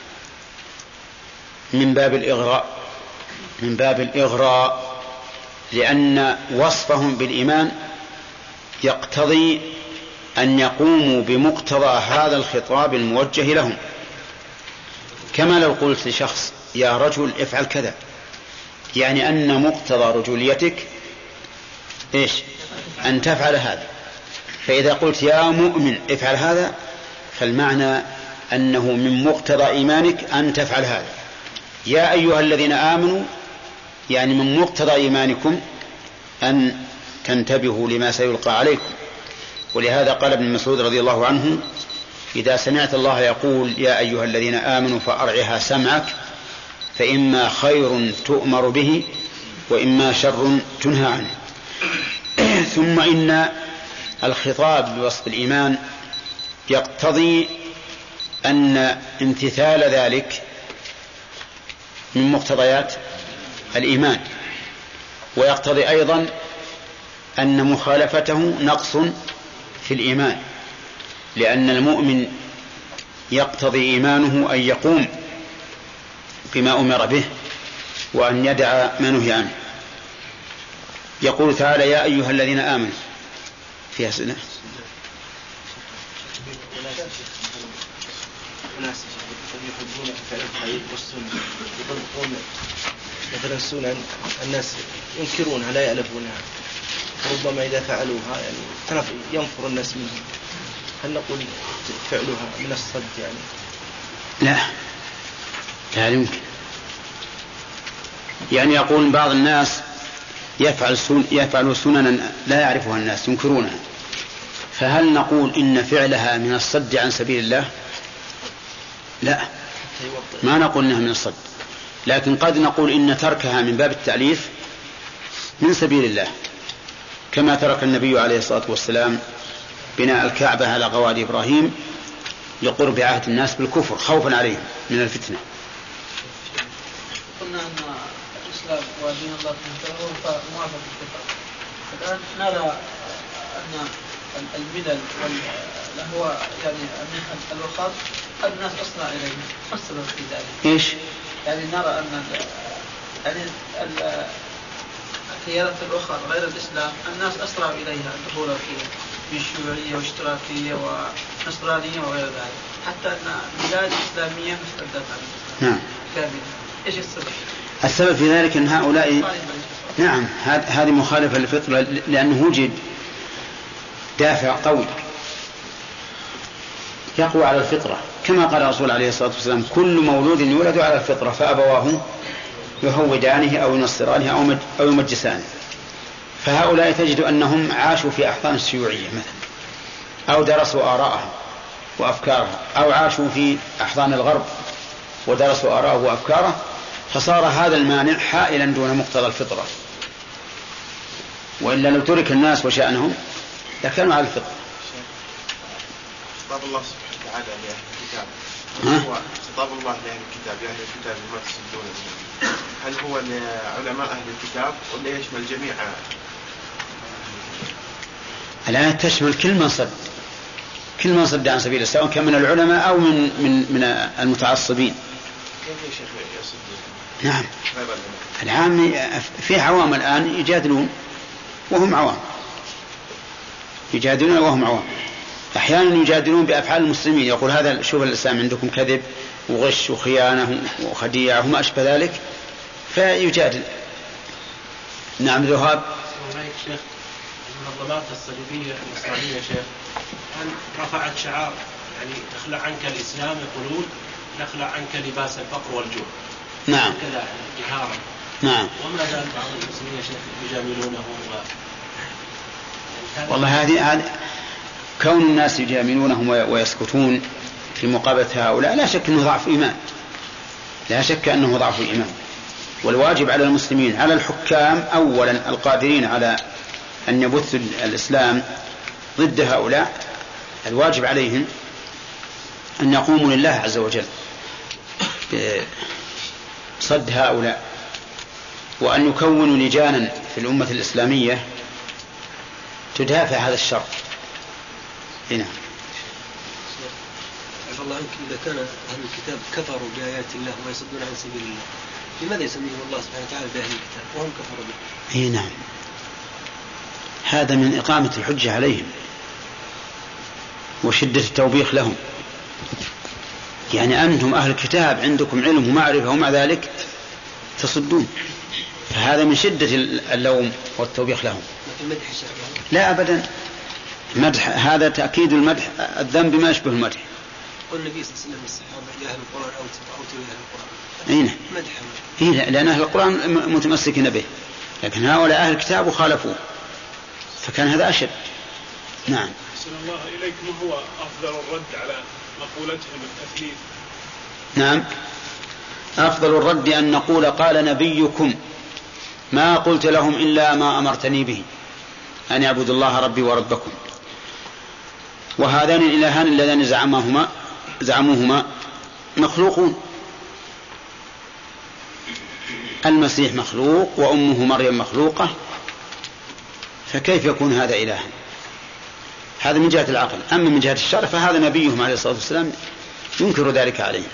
Speaker 2: من باب الإغراء من باب الإغراء لأن وصفهم بالإيمان يقتضي أن يقوموا بمقتضى هذا الخطاب الموجه لهم، كما لو قلت لشخص يا رجل افعل كذا، يعني أن مقتضى رجوليتك إيش؟ أن تفعل هذا. فإذا قلت يا مؤمن افعل هذا فالمعنى أنه من مقتضى إيمانك أن تفعل هذا. يا أيها الذين آمنوا يعني من مقتضى إيمانكم أن تنتبهوا لما سيلقى عليكم. ولهذا قال ابن مسعود رضي الله عنه إذا سمعت الله يقول يا أيها الذين آمنوا فأرعها سمعك فإما خير تؤمر به وإما شر تنهى عنه. ثم إن الخطاب بوصف الإيمان يقتضي أن امتثال ذلك من مقتضيات الإيمان، ويقتضي أيضا أن مخالفته نقص في الإيمان، لأن المؤمن يقتضي إيمانه أن يقوم بما أمر به وأن يدع ما نهي عنه. يقول تعالى يا أيها الذين آمنوا فيها سنة
Speaker 9: وناس يحبون فعل الخير والسنة يطبقون مثلا السنن الناس ينكرونها لا يألفونها، ربما إذا فعلوها يعني ينفر الناس منهم. هل نقول فعلها من الصد يعني؟
Speaker 2: لا لا يمكن. يعني يقول بعض الناس يفعل سن يفعل سننا لا يعرفها الناس ينكرونها، فهل نقول إن فعلها من الصد عن سبيل الله؟ لا، ما نقول إنها من الصد، لكن قد نقول إن تركها من باب التأليف من سبيل الله، كما ترك النبي عليه الصلاة والسلام بناء الكعبة على قواعد إبراهيم لقرب عهد الناس بالكفر خوفا عليهم من الفتنة.
Speaker 4: قلنا أن الإسلام ودين الله هو موافق الكفر. الآن نرى أن البدل والهو يعني الوخاص الناس أسرع إليه، ما السبب في ذلك؟
Speaker 2: إيش؟
Speaker 4: يعني نرى أن يعني التيارات الأخرى غير الإسلام الناس أسرع إليها الدخول فيها في الشيوعية واشتراكية ونصرانية وغير ذلك، حتى أن البلاد الإسلامية مستبدة عن الإسلام.
Speaker 2: نعم.
Speaker 4: كاملة. إيش السبب؟
Speaker 2: السبب في ذلك أن هؤلاء نعم هذه مخالفة للفطرة، لأنه وجد دافع قوي يقوى على الفطرة، كما قال الرسول عليه الصلاة والسلام: كل مولود يولد على الفطرة فأبواه يهودانه أو ينصرانه أو يمجسانه. فهؤلاء تجد أنهم عاشوا في أحضان الشيوعية مثلا، أو درسوا آراءهم وأفكارها، أو عاشوا في أحضان الغرب ودرسوا آراءه وأفكاره، فصار هذا المانع حائلا دون مقتضى الفطرة. وإلا لو ترك الناس وشأنهم لكانوا على الفطرة.
Speaker 10: خطاب الله سبحانه وتعالى لأهل الكتاب، هو خطاب الله لأهل الكتاب لأهل الكتاب ما تصدون، هل هو لعلماء أهل الكتاب ولا يشمل جميع؟
Speaker 2: الآن تشمل كل من صد، كل من صد عن سبيل الله، سواء كان من العلماء أو من من من المتعصبين.
Speaker 10: كيف يا شيخ يصدون؟
Speaker 2: نعم، العام في عوام الآن يجادلون وهم عوام، يجادلون وهم عوام. أحيانا يجادلون بأفعال المسلمين، يقول هذا شوف الإسلام عندكم كذب وغش وخيانة وخديعة وما أشبه ذلك، فيجادل. نعم ذهاب.
Speaker 7: شيخ المنظمات الصليبية النصرانية شيخ أن رفعت شعار يعني اخلع عنك الإسلام، يقولون نخلع عنك لباس الفقر والجوع.
Speaker 2: نعم.
Speaker 7: كذا جهارا.
Speaker 2: نعم.
Speaker 7: وما زال بعض المسلمين شيخ يجاملونه و...
Speaker 2: والله هذه هذه كون الناس يجاملونهم ويسكتون في مقابلة هؤلاء لا شك أنه ضعف إيمان، لا شك أنه ضعف إيمان. والواجب على المسلمين، على الحكام أولا القادرين على أن يبثوا الإسلام ضد هؤلاء، الواجب عليهم أن يقوموا لله عز وجل صد هؤلاء، وأن يكونوا لجانا في الأمة الإسلامية تدافع هذا الشر. هنا
Speaker 5: عفى الله عنك، إذا كان أهل الكتاب كفروا بآيات الله ويصدون عن سبيل الله، لماذا يسميهم الله سبحانه وتعالى بأهل الكتاب وهم كفروا به؟
Speaker 2: إيه نعم، هذا من إقامة الحجة عليهم وشدة التوبيخ لهم. يعني أنتم أهل الكتاب عندكم علم ومعرفة ومع ذلك تصدون، فهذا من شدة اللوم والتوبيخ لهم. لا أبدا، مدح هذا تأكيد المدح، الذنب ما يشبه المدح.
Speaker 5: قل النبي صلى الله عليه وسلم الصحابة يا أهل القرآن أو تبعوا أهل
Speaker 2: أين؟
Speaker 5: القرآن. مدح.
Speaker 2: إيه، لأن أهل القرآن متمسكين به، لكن هؤلاء أهل الكتاب وخالفوه، فكان هذا أشد. نعم.
Speaker 11: أحسن الله إليكم، هو أفضل الرد على مقولتهم التثليث؟
Speaker 2: نعم، أفضل الرد أن نقول قال نبيكم ما قلت لهم إلا ما أمرتني به أن يعبدوا الله ربي وربكم. وهذان الإلهان اللذان زعمهما زعموهما مخلوقون، المسيح مخلوق وأمه مريم مخلوقة، فكيف يكون هذا إلها؟ هذا من جهة العقل. أما من جهة الشرع فهذا نبيهم عليه الصلاة والسلام ينكر ذلك عليه.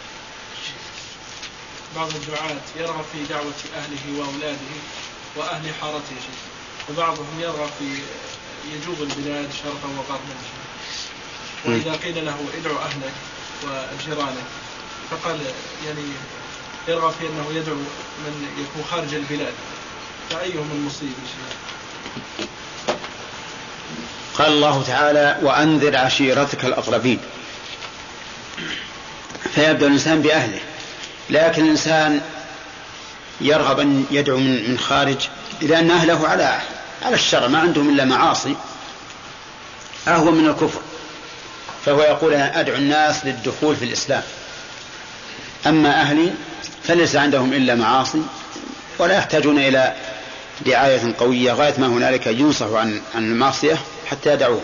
Speaker 4: بعض الدعاة يرغب في دعوة أهله وأولاده وأهل حارته، وبعضهم يرغب في يجوب البلاد شرقا وغربا، وإذا قيل له ادعو أهلك وجيرانك فقال يعني يرغب في أنه يدعو من يكون خارج البلاد، فأيهم المصيب؟
Speaker 2: قال الله تعالى وأنذر عشيرتك الأقربين، فيبدأ الإنسان بأهله، لكن الإنسان يرغب أن يدعو من خارج لأن أهله على على الشر ما عندهم إلا معاصي أهو من الكفر، فهو يقول أنا أدعو الناس للدخول في الإسلام. أما أهلي فليس عندهم إلا معاصي ولا يحتاجون إلى دعاية قوية غاية ما هنالك ينصح عن عن المعصية حتى يدعوها.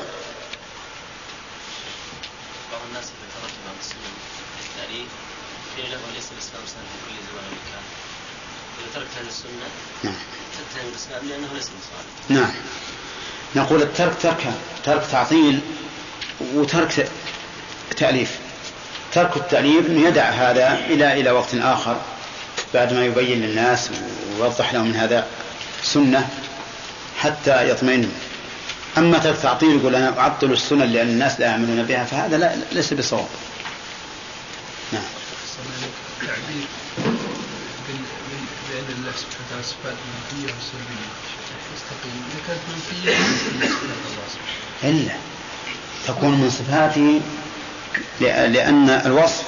Speaker 3: بعض الناس إذا ترك بعض السنن يعني قيل له ليس الإسلام سنة في كل زمان ومكان، إذا تركت هذه السنة
Speaker 2: نعم
Speaker 3: تتهم الإسلام لأنه ليس مسلما.
Speaker 2: نعم، نقول الترك ترك ترك تعطيل وترك تأليف. ترك التأليف أن يدع هذا إلى إلى وقت آخر بعد ما يبين للناس ويوضح لهم من هذا سنة حتى يطمئنوا. أما ترك تعطيل يقول أنا أعطل السنة لأن الناس لا يعملون بها فهذا لا ليس بصواب. نعم.
Speaker 12: التعبير بأن الله سبحانه وتعالى صفات منفية وسلبية يستقيم إذا كانت منفية إلا تكون من صفاته
Speaker 2: لأن الوصف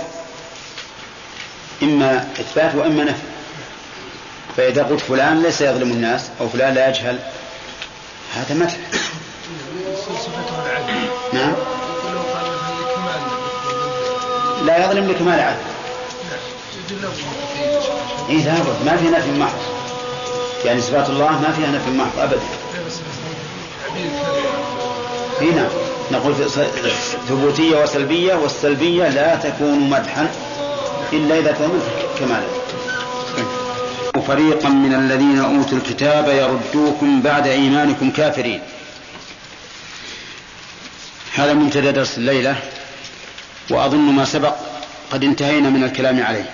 Speaker 2: إما إثبات وإما نفي. فإذا قلت فلان ليس يظلم الناس أو فلان لا يجهل هذا مدح. نعم لا يظلم لكمال عدل. إيه لا ما في نفي محض، يعني صفات الله ما فيها نفي محض أبدا. هنا نقول ثبوتية وسلبية، والسلبية لا تكون مدحا إلا إذا كان كمالا. فريقا من الذين أوتوا الكتاب يردوكم بعد إيمانكم كافرين. هذا منتدى درس الليلة، وأظن ما سبق قد انتهينا من الكلام عليه.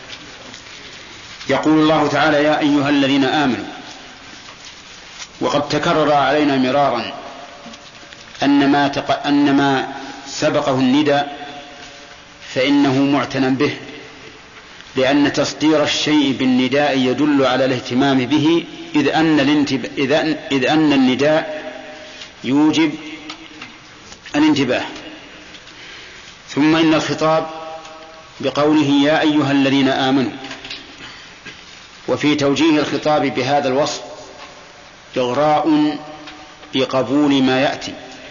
Speaker 2: يقول الله تعالى: يا أيها الذين آمنوا. وقد تكرر علينا مرارا أن ما, تق... أن ما سبقه النداء فإنه معتنى به، لأن تصدير الشيء بالنداء يدل على الاهتمام به، إذ أن, الانتب... إذ أن النداء يوجب الانتباه. ثم إن الخطاب بقوله يا أيها الذين آمنوا، وفي توجيه الخطاب بهذا الوصف إغراء بقبول ما يأتي،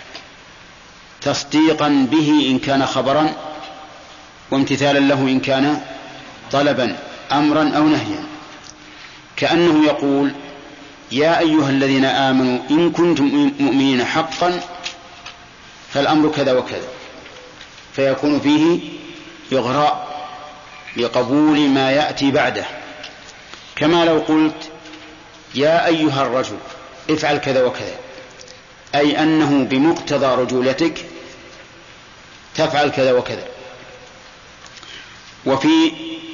Speaker 2: تصديقا به إن كان خبرا، وامتثالا له إن كان طلبا أمرا أو نهيا. كأنه يقول يا أيها الذين آمنوا إن كنتم مؤمنين حقا فالأمر كذا وكذا، فيكون فيه إغراء بقبول ما يأتي بعده. كما لو قلت يا أيها الرجل افعل كذا وكذا، أي أنه بمقتضى رجولتك تفعل كذا وكذا. وفي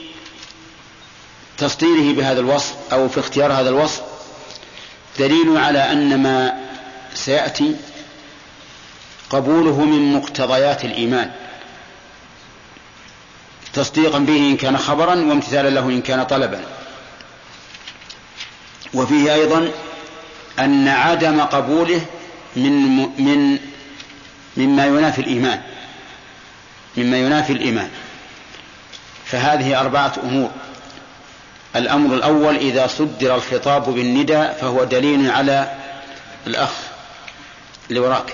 Speaker 2: تصديره بهذا الوصف أو في اختيار هذا الوصف دليل على أن ما سيأتي قبوله من مقتضيات الإيمان، تصديقا به إن كان خبرا، وامتثالا له إن كان طلبا. وفيه أيضا أن عدم قبوله من من مما ينافي الإيمان مما ينافي الإيمان. فهذه أربعة أمور. الأمر الأول: إذا صدر الخطاب بالندى فهو دليل على الأخ اللي وراك.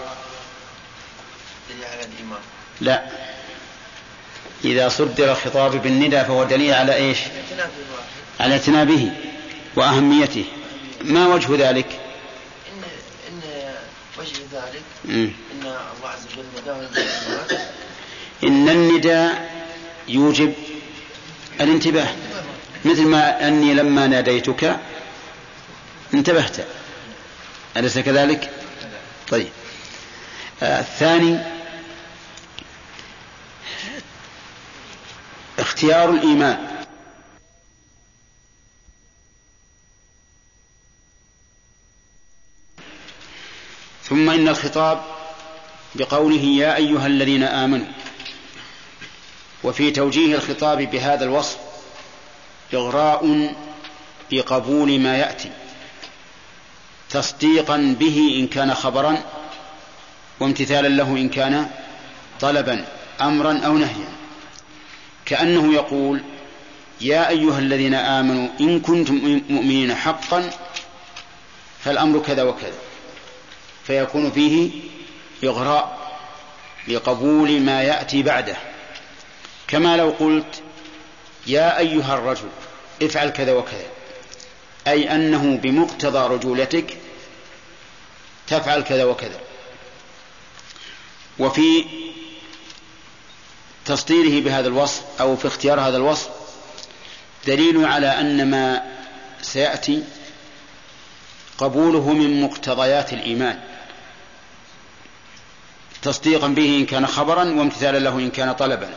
Speaker 2: لا، إذا صدر الخطاب بالندى فهو دليل على إيش؟ على اعتنابه وأهميته. ما وجه ذلك؟
Speaker 1: إن إن وجه ذلك
Speaker 2: م.
Speaker 1: إن الله عز وجل نداه
Speaker 2: إن النداء يوجب الانتباه، مثل ما أني لما ناديتك انتبهت، أليس كذلك؟ طيب. آه الثاني: اختيار الإيمان. ثم إن الخطاب بقوله يا أيها الذين آمنوا، وفي توجيه الخطاب بهذا الوصف إغراء بقبول ما يأتي، تصديقا به إن كان خبرا، وامتثالا له إن كان طلبا أمرا أو نهيا. كأنه يقول يا أيها الذين آمنوا إن كنتم مؤمنين حقا فالأمر كذا وكذا، فيكون فيه إغراء بقبول ما يأتي بعده. كما لو قلت يا أيها الرجل افعل كذا وكذا، أي أنه بمقتضى رجولتك تفعل كذا وكذا. وفي تصديره بهذا الوصف أو في اختيار هذا الوصف دليل على أن ما سيأتي قبوله من مقتضيات الإيمان، تصديقا به إن كان خبرا، وامتثالا له إن كان طلبا.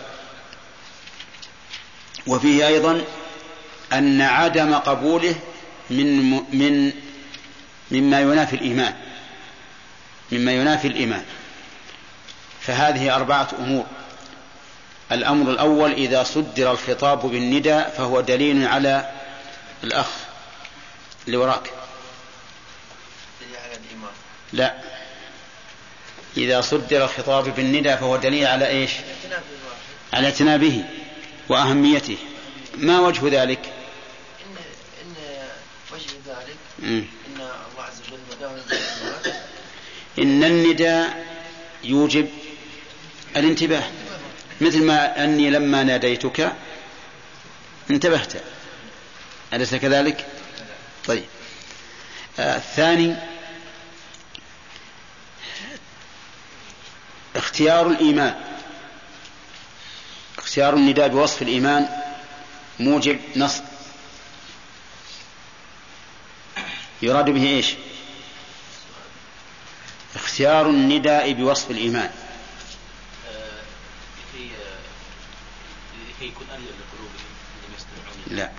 Speaker 2: وفيه أيضا أن عدم قبوله من من مما ينافي الإيمان مما ينافي الإيمان. فهذه أربعة أمور. الأمر الأول: إذا صدر الخطاب بالندى فهو دليل على الأخ اللي وراك.
Speaker 1: دليل على الإيمان.
Speaker 2: لا، إذا صدر الخطاب بالندى فهو دليل على إيش؟ على اعتنابه وأهميته. ما وجه ذلك؟
Speaker 1: إن إن وجه ذلك
Speaker 2: م.
Speaker 1: إن الله عز وجل نداه
Speaker 2: إن النداء يوجب الانتباه، مثل ما أني لما ناديتك انتبهت، أليس كذلك؟ طيب. آه الثاني اختيار الإيمان، اختيار النداء بوصف الإيمان موجب نصب، يراد به إيش؟ اختيار النداء بوصف الإيمان
Speaker 7: لكي يكون أمن لقلوبهم أنهم يستمعون.
Speaker 2: لا.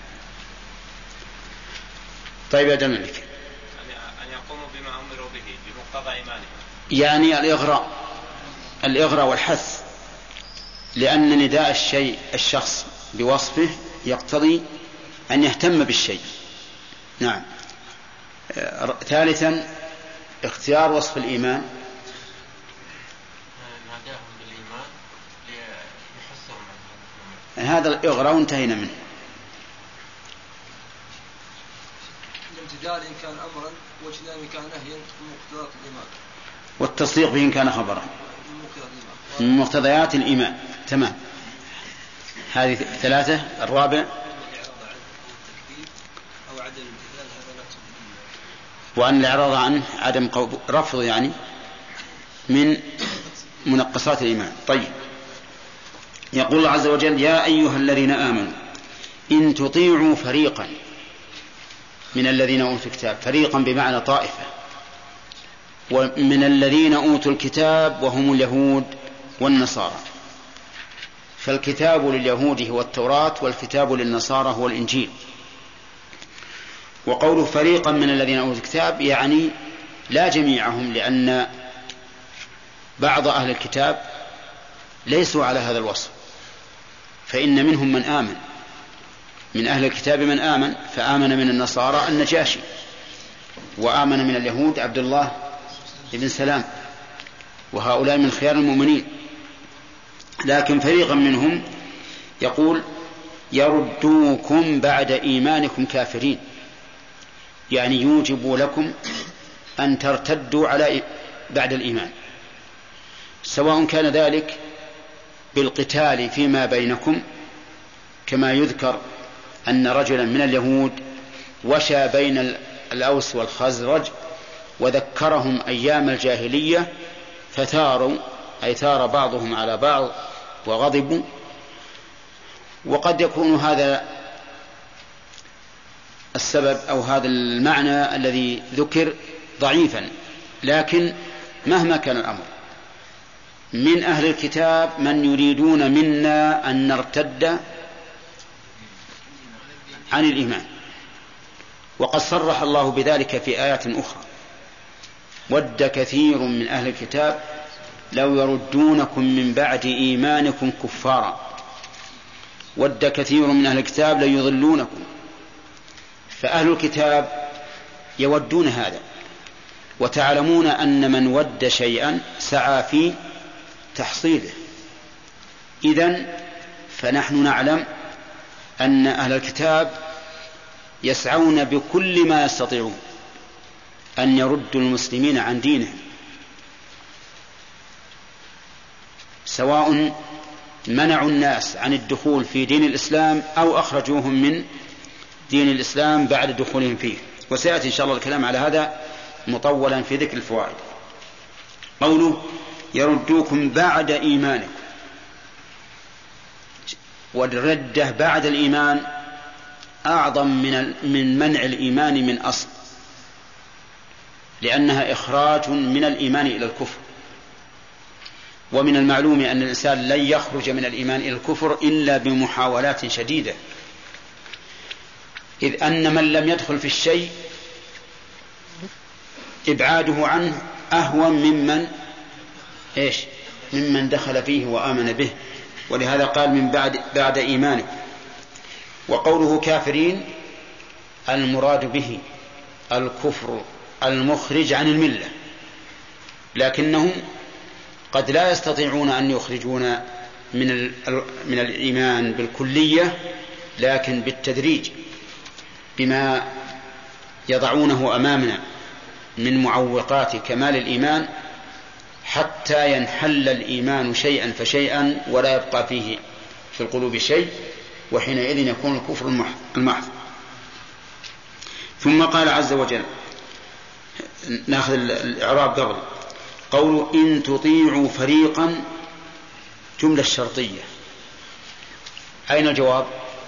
Speaker 2: طيب يا دملك،
Speaker 7: أن يقوموا بما أمروا به بمقتضى إيمانهم،
Speaker 2: يعني الإغراء الإغراء والحث، لأن نداء الشيء الشخص بوصفه يقتضي أن يهتم بالشيء. نعم. ثالثا اختيار وصف الإيمان،
Speaker 7: ناداهم بالإيمان ليحثهم.
Speaker 2: هذا الإغراء انتهينا منه.
Speaker 4: الامتثال إن كان أمرا واجتناب إن كان نهيا من مقتضيات الإيمان،
Speaker 2: والتصديق به إن كان خبرا من مقتضيات الإيمان. تمام. هذه ثلاثة. الرابع وأن الإعراض عنه عدم رفض، يعني من منقصات الإيمان. طيب. يقول الله عز وجل: يا أيها الذين آمنوا إن تطيعوا فريقا من الذين أوتوا الكتاب، فريقا بمعنى طائفة، ومن الذين أوتوا الكتاب وهم اليهود والنصارى، فالكتاب لليهود هو التوراة والكتاب للنصارى هو الإنجيل. وقول فريقا من الذين أوتوا الكتاب يعني لا جميعهم، لأن بعض أهل الكتاب ليسوا على هذا الوصف، فإن منهم من آمن، من أهل الكتاب من آمن، فآمن من النصارى النجاشي، وآمن من اليهود عبد الله بن سلام، وهؤلاء من خيار المؤمنين. لكن فريقا منهم يقول: يردوكم بعد إيمانكم كافرين، يعني يوجب لكم أن ترتدوا على بعد الإيمان، سواء كان ذلك بالقتال فيما بينكم، كما يذكر أن رجلا من اليهود وشى بين الأوس والخزرج وذكرهم أيام الجاهلية فثاروا، أي ثار بعضهم على بعض وغضبوا. وقد يكون هذا السبب أو هذا المعنى الذي ذكر ضعيفا، لكن مهما كان الأمر، من أهل الكتاب من يريدون منا أن نرتد عن الإيمان، وقد صرح الله بذلك في آيات أخرى: ود كثير من أهل الكتاب لو يردونكم من بعد إيمانكم كفارا، ود كثير من أهل الكتاب ليضلونكم. فأهل الكتاب يودون هذا، وتعلمون أن من ود شيئا سعى في تحصيله. إذن فنحن نعلم أن أهل الكتاب يسعون بكل ما يستطيعون أن يردوا المسلمين عن دينهم، سواء منعوا الناس عن الدخول في دين الإسلام أو أخرجوهم من دين الإسلام بعد دخولهم فيه. وسيأتي إن شاء الله الكلام على هذا مطولا في ذكر الفوائد. قوله: يردوكم بعد إيمانكم، والردة بعد الإيمان أعظم من من منع الإيمان من أصل، لأنها إخراج من الإيمان إلى الكفر. ومن المعلوم أن الإنسان لن يخرج من الإيمان إلى الكفر إلا بمحاولات شديدة، إذ أن من لم يدخل في الشيء إبعاده عنه أهون ممن إيش ممن دخل فيه وآمن به. ولهذا قال: من بعد بعد إيمانه. وقوله كافرين المراد به الكفر المخرج عن الملة، لكنه قد لا يستطيعون أن يخرجون من, من الإيمان بالكلية، لكن بالتدريج بما يضعونه أمامنا من معوقات كمال الإيمان حتى ينحل الإيمان شيئا فشيئا ولا يبقى فيه في القلوب شيء، وحينئذ يكون الكفر المحض. ثم قال عز وجل، ناخذ الإعراب قبل، قول إن تطيعوا فريقا جملة شرطية، أين الجواب؟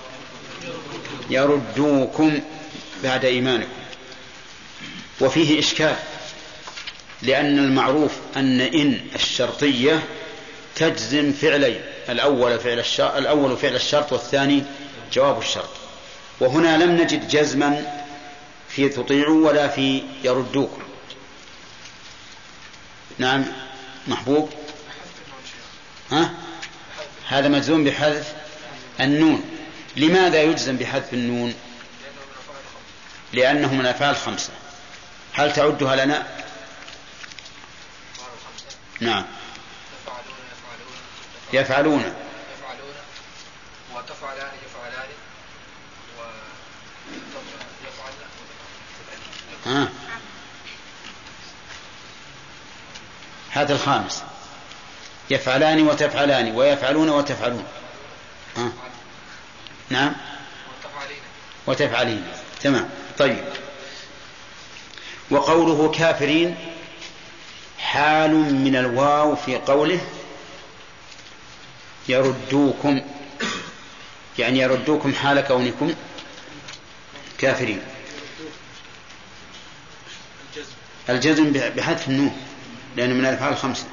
Speaker 2: يردوكم بعد إيمانكم. وفيه إشكال، لأن المعروف أن إن الشرطية تجزم فعلين، الأول فعل الشرط, الأول فعل الشرط والثاني جواب الشرط، وهنا لم نجد جزما في تطيعوا ولا في يردوكم. نعم محبوب، ها؟ هذا مجزوم بحذف النون. لماذا يجزم بحذف النون؟ لأنه من الأفعال الخمسة. هل تعدها لنا؟ نعم. يفعلون يفعلون
Speaker 13: وتفعلان يفعلان ويفعلن.
Speaker 2: ها، هذا الخامس، يفعلان وتفعلان ويفعلون وتفعلون. ها. نعم وتفعلين. تمام. طيب. وقوله كافرين حال من الواو في قوله يردوكم، يعني يردوكم حال كونكم كافرين. الجزم بحذف النون لأنه من الأفعال الخمسة.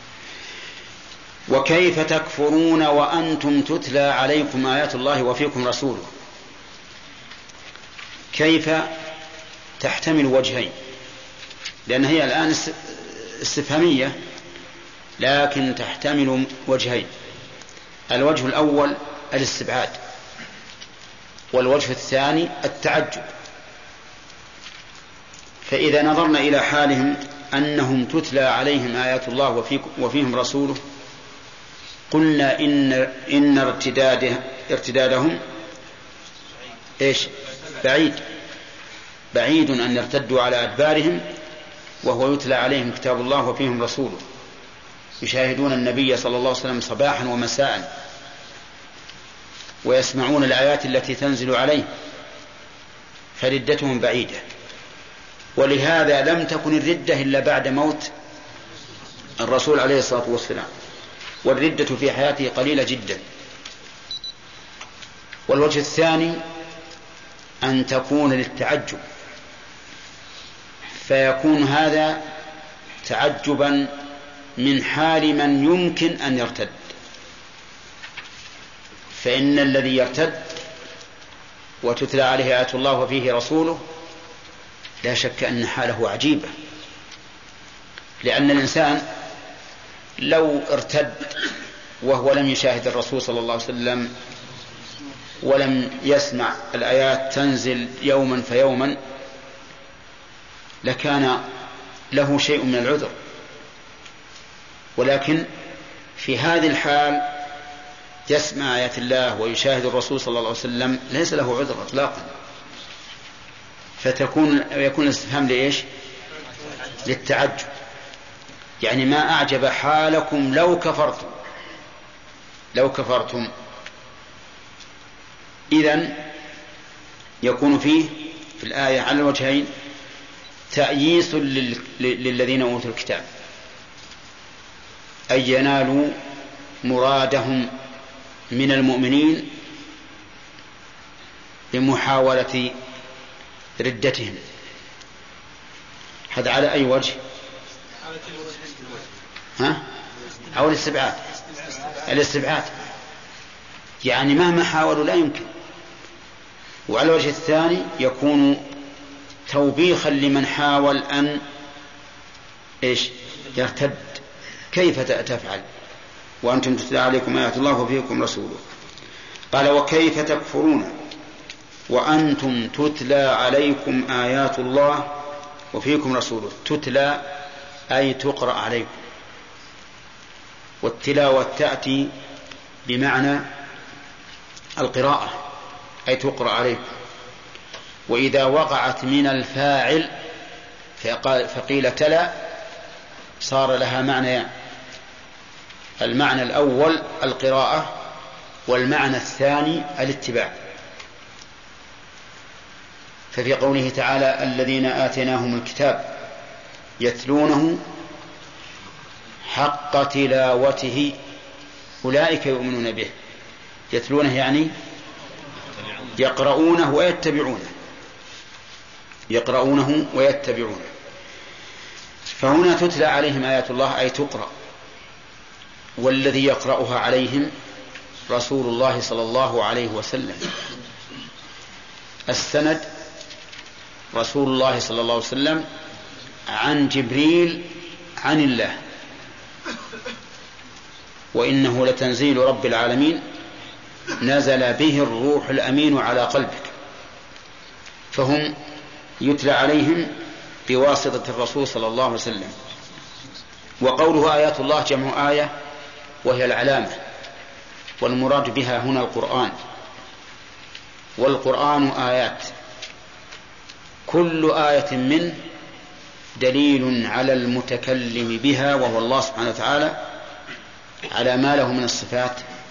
Speaker 2: وكيف تكفرون وأنتم تتلى عليكم آيات الله وفيكم رسوله. كيف تحتمل وجهين، لأن هي الآن استفهامية، لكن تحتمل وجهين. الوجه الأول الاستبعاد، والوجه الثاني التعجب. فإذا نظرنا إلى حالهم أنهم تتلى عليهم آيات الله وفيهم رسوله، قلنا إن, إن ارتداده ارتدادهم إيش؟ بعيد بعيد أن يرتدوا على أدبارهم وهو يتلى عليهم كتاب الله وفيهم رسوله، يشاهدون النبي صلى الله عليه وسلم صباحا ومساء ويسمعون الآيات التي تنزل عليه، فردتهم بعيدة. ولهذا لم تكن الردة إلا بعد موت الرسول عليه الصلاة والسلام، والردة في حياته قليلة جدا. والوجه الثاني أن تكون للتعجب، فيكون هذا تعجبا من حال من يمكن أن يرتد. فإن الذي يرتد وتتلى عليه آيات الله وفيه رسوله لا شك أن حاله عجيبة، لأن الإنسان لو ارتد وهو لم يشاهد الرسول صلى الله عليه وسلم ولم يسمع الآيات تنزل يوما فيوما لكان له شيء من العذر، ولكن في هذه الحال يسمع آيات الله ويشاهد الرسول صلى الله عليه وسلم ليس له عذر إطلاقا. فتكون يكون الاستفهام لإيش؟ للتعجب، يعني ما أعجب حالكم لو كفرتم لو كفرتم. إذن يكون فيه في الآية على الوجهين تأييس للذين أوتوا الكتاب، أي ينالوا مرادهم من المؤمنين بمحاولة ردتهم. هذا على أي وجه؟ ها؟ أو الاستبعاد الاستبعاد يعني مهما حاولوا لا يمكن. وعلى الوجه الثاني يكون توبيخا لمن حاول أن إيش؟ يرتد. كيف تفعل وأنتم تتلى عليكم آيات الله وفيكم رسوله؟ قال وكيف تكفرون وأنتم تتلى عليكم آيات الله وفيكم رسوله. تتلى أي تقرأ عليكم، والتلاوة تأتي بمعنى القراءة أي تقرأ عليكم. وإذا وقعت من الفاعل فقيل تلا صار لها معنيان: المعنى الأول القراءة، والمعنى الثاني الاتباع. ففي قوله تعالى: الذين آتيناهم الكتاب يتلونه حق تلاوته أولئك يؤمنون به. يتلونه يعني يقرؤونه ويتبعونه، يقرؤونه ويتبعونه. فهنا تتلى عليهم آيات الله أي تقرأ، والذي يقرأها عليهم رسول الله صلى الله عليه وسلم. السند رسول الله صلى الله عليه وسلم عن جبريل عن الله، وإنه لتنزيل رب العالمين نزل به الروح الأمين على قلبك. فهم يتلى عليهم بواسطة الرسول صلى الله عليه وسلم. وقوله آيات الله جمع آية وهي العلامة، والمراد بها هنا القرآن. والقرآن آيات، كل آية منه دليل على المتكلم بها وهو الله سبحانه وتعالى على ما له من الصفات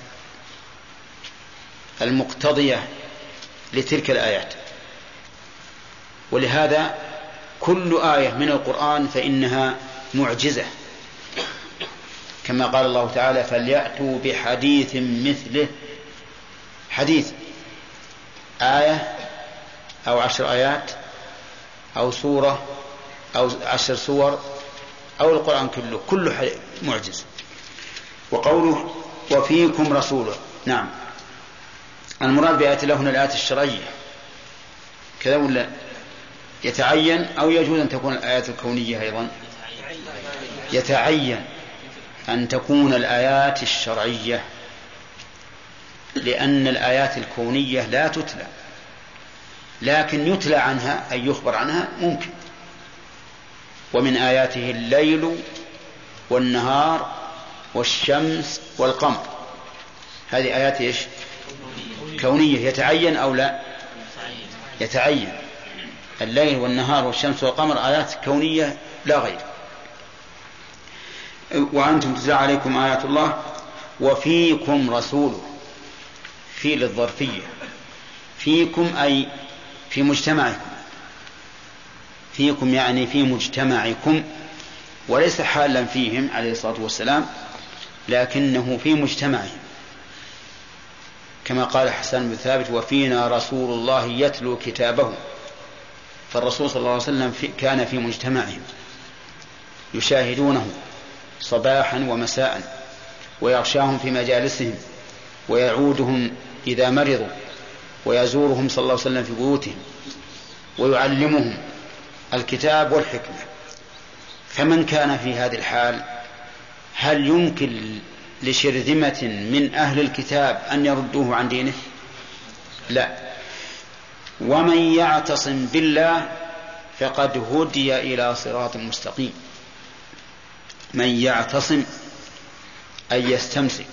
Speaker 2: المقتضية لتلك الآيات. ولهذا كل آية من القرآن فإنها معجزة، كما قال الله تعالى: فليأتوا بحديث مثله. حديث آية أو عشر آيات أو سورة أو عشر سور أو القرآن كله، كله معجز. وقوله وفيكم رسوله، نعم، المراد بآيات الله هنا الآيات الشرعية كذا ولا يتعين؟ أو يجوز أن تكون الآيات الكونية أيضا؟ يتعين أن تكون الآيات الشرعية، لأن الآيات الكونية لا تتلى، لكن يتلى عنها أي يخبر عنها ممكن. ومن آياته الليل والنهار والشمس والقمر، هذه آيات إيش؟ كونية. يتعين أو لا؟ يتعين. الليل والنهار والشمس والقمر آيات كونية لا غير. وأنتم تتلى عليكم آيات الله وفيكم رسوله، في للظرفية، فيكم أي في مجتمعكم، فيكم يعني في مجتمعكم، وليس حالا فيهم عليه الصلاة والسلام، لكنه في مجتمعهم، كما قال حسان بن ثابت: وفينا رسول الله يتلو كتابه. فالرسول صلى الله عليه وسلم في كان في مجتمعهم يشاهدونه صباحا ومساء، ويغشاهم في مجالسهم، ويعودهم إذا مرضوا، ويزورهم صلى الله عليه وسلم في بيوتهم، ويعلمهم الكتاب والحكمة. فمن كان في هذه الحال هل يمكن لشرذمة من أهل الكتاب أن يردوه عن دينه؟ لا. ومن يعتصم بالله فقد هدي إلى صراط مستقيم. من يعتصم أي يستمسك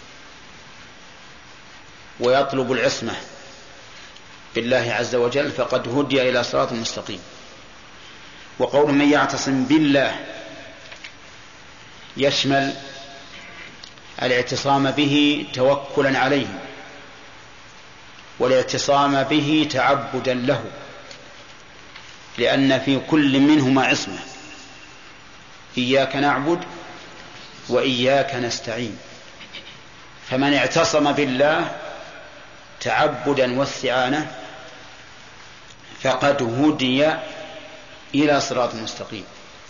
Speaker 2: ويطلب العصمة بالله عز وجل فقد هدي إلى صراط مستقيم. وقول من يعتصم بالله يشمل الاعتصام به توكلا عليه، والاعتصام به تعبدا له، لأن في كل منهما عصمة: إياك نعبد وإياك نستعين. فمن اعتصم بالله تعبدا واستعانة فقد هدي إلى صراط مستقيم.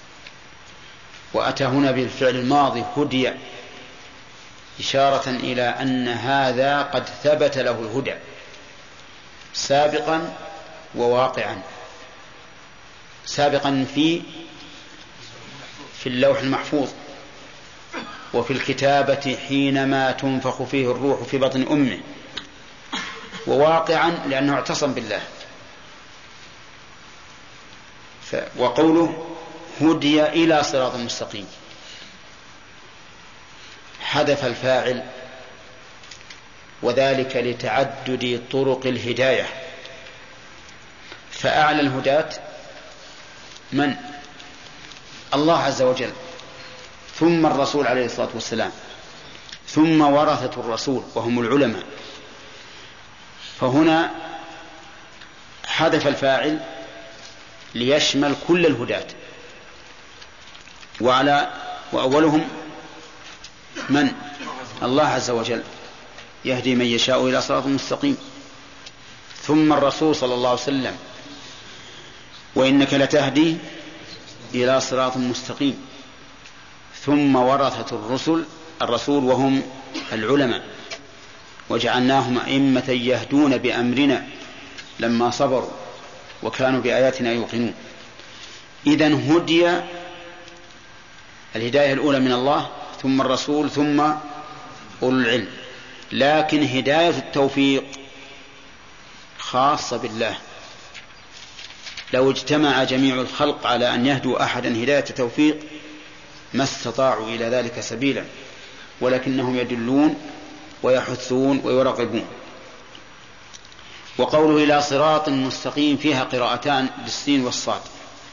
Speaker 2: وأتى هنا بالفعل الماضي هدي إشارة إلى أن هذا قد ثبت له الهدى سابقا وواقعا. سابقا في في اللوح المحفوظ وفي الكتابة حينما تنفخ فيه الروح في بطن أمه، وواقعا لأنه اعتصم بالله. وقوله هدي إلى صراط مستقيم حذف الفاعل، وذلك لتعدد طرق الهداية، فأعلى الهداة من؟ الله عز وجل، ثم الرسول عليه الصلاة والسلام، ثم ورثة الرسول وهم العلماء. فهنا حذف الفاعل ليشمل كل الهداة، وعلى وأولهم من؟ الله عز وجل، يهدي من يشاء إلى صراط مستقيم. ثم الرسول صلى الله عليه وسلم، وإنك لتهدي إلى صراط مستقيم. ثم ورثة الرسل الرسول وهم العلماء، وجعلناهم أئمة يهدون بأمرنا لما صبروا وكانوا بآياتنا يوقنون. إذن هدي الهداية الأولى من الله، ثم الرسول، ثم أولو العلم. لكن هداية التوفيق خاصة بالله، لو اجتمع جميع الخلق على أن يهدوا أحدا هداية توفيق ما استطاعوا إلى ذلك سبيلا، ولكنهم يدلون ويحثون ويرغبون. وقوله إلى صراط مستقيم فيها قراءتان بالسين والصاد،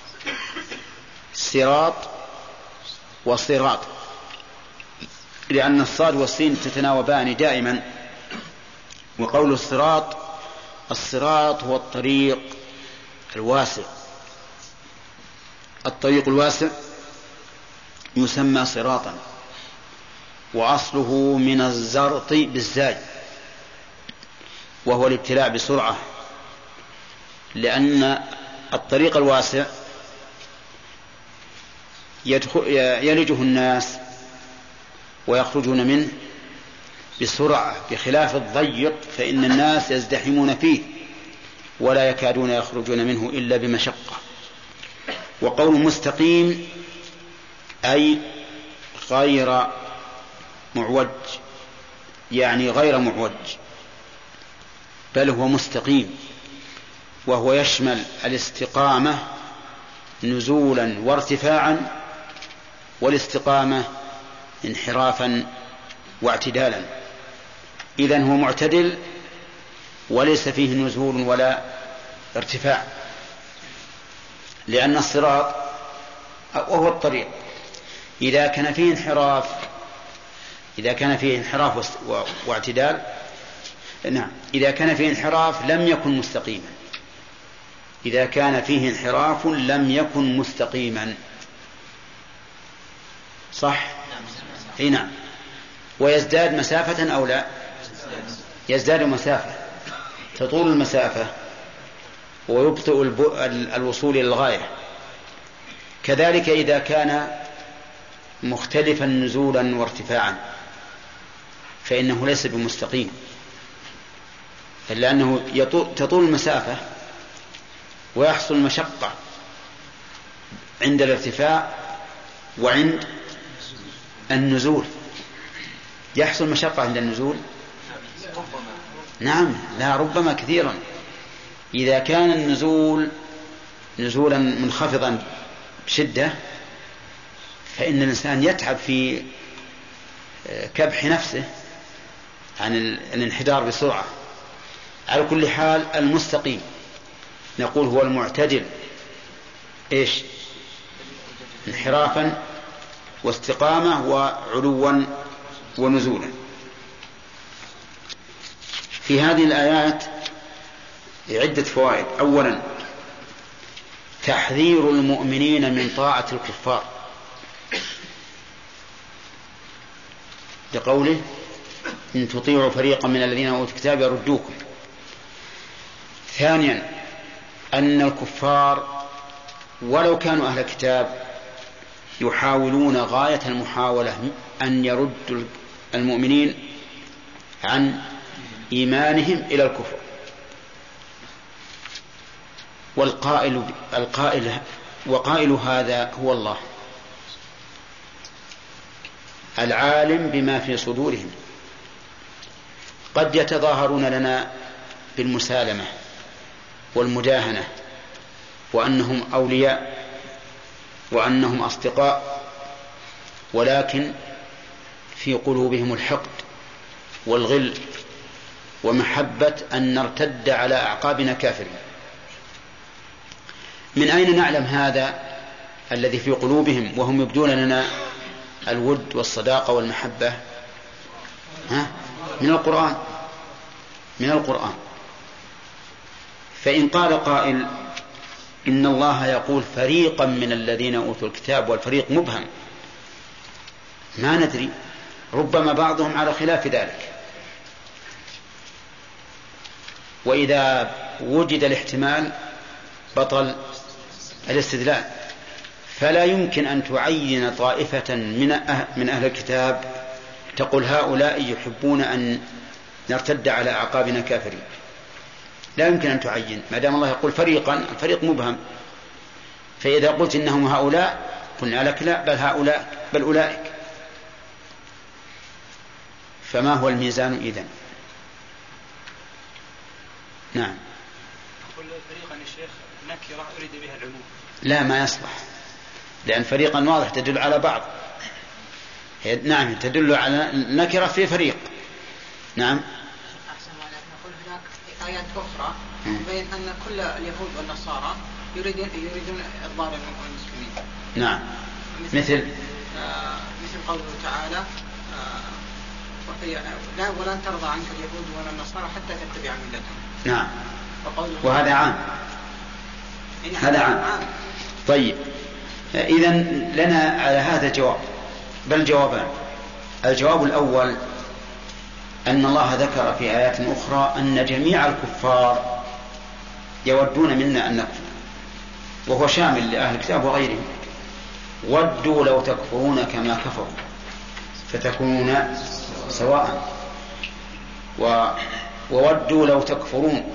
Speaker 2: صراط وصراط، لأن الصاد والسين تتناوبان دائما. وقول الصراط، الصراط هو الطريق الواسع، الطريق الواسع يسمى صراطا، وأصله من الزرط بالزاي، وهو الابتلاء بسرعة، لأن الطريق الواسع يلجه الناس ويخرجون منه بسرعة، بخلاف الضيق فإن الناس يزدحمون فيه ولا يكادون يخرجون منه إلا بمشقة. وقول مستقيم أي غير معوج، يعني غير معوج، بل هو مستقيم، وهو يشمل الاستقامة نزولا وارتفاعا، والاستقامة انحرافا واعتدالا. إذن هو معتدل وليس فيه نزول ولا ارتفاع، لأن الصراط وهو الطريق إذا كان فيه انحراف إذا كان فيه انحراف واعتدال نعم إذا كان فيه انحراف لم يكن مستقيما، إذا كان فيه انحراف لم يكن مستقيما، صح؟ اي نعم. ويزداد مسافة أو لا؟ يزداد مسافة، تطول المسافة ويبطئ الوصول إلى الغاية. كذلك إذا كان مختلفا نزولا وارتفاعا فإنه ليس بمستقيم، لأنه تطول المسافة ويحصل مشقة عند الارتفاع وعند النزول. يحصل مشقة عند النزول، نعم، لا ربما كثيرا. إذا كان النزول نزولا منخفضا بشدة فإن الإنسان يتعب في كبح نفسه عن الانحدار بسرعة. على كل حال المستقيم نقول هو المعتدل إيش؟ انحرافا واستقامة وعلوا ونزولا. في هذه الآيات عدة فوائد. أولا تحذير المؤمنين من طاعة الكفار لقوله إن تطيعوا فريقا من الذين أوتوا الكتاب يردوكم. ثانيا أن الكفار ولو كانوا أهل الكتاب يحاولون غاية المحاولة أن يردوا المؤمنين عن إيمانهم إلى الكفر. والقائل القائل وقائل هذا هو الله العالم بما في صدورهم. قد يتظاهرون لنا بالمسالمة والمداهنة وأنهم أولياء وأنهم أصدقاء، ولكن في قلوبهم الحقد والغل ومحبة أن نرتد على أعقابنا كافرين. من أين نعلم هذا الذي في قلوبهم وهم يبدون لنا الود والصداقة والمحبة؟ ها؟ من القرآن من القرآن. فإن قال قائل إن الله يقول فريقا من الذين أوتوا الكتاب والفريق مبهم، ما ندري، ربما بعضهم على خلاف ذلك. وإذا وجد الاحتمال بطل الاستدلال، فلا يمكن أن تعين طائفة من من أهل الكتاب تقول هؤلاء يحبون أن نرتد على أعقابنا كافرين. لا يمكن أن تعين ما دام الله يقول فريقا، الفريق مبهم. فإذا قلت إنهم هؤلاء قلنا لك لا، بل هؤلاء بل أولئك. فما هو الميزان إذن؟ نعم.
Speaker 5: أقول فريقا يا شيخ نكرة أريد بها العموم.
Speaker 2: لا، ما يصلح، لأن فريقا واضح تدل على بعض. نعم، تدل على نكرة في فريق. نعم.
Speaker 13: أحسن ما نقول هناك آيات أخرى بين أن كل اليهود والنصارى يريدون يريدون إضلال المسلمين.
Speaker 2: نعم.
Speaker 13: مثل
Speaker 2: مثل,
Speaker 13: آه مثل قوله تعالى آه لا ولن ترضى عنك اليهود ولا النصارى حتى تتبع ملتهم.
Speaker 2: نعم. وهذا عام. هذا عام. طيب، إذن لنا على هذا جواب، بل جوابان. الجواب الأول أن الله ذكر في آيات أخرى أن جميع الكفار يودون منا أن نكفر، وهو شامل لأهل الكتاب وغيرهم. ودوا لو تكفرون كما كفروا فتكونون سواء، وودوا لو تكفرون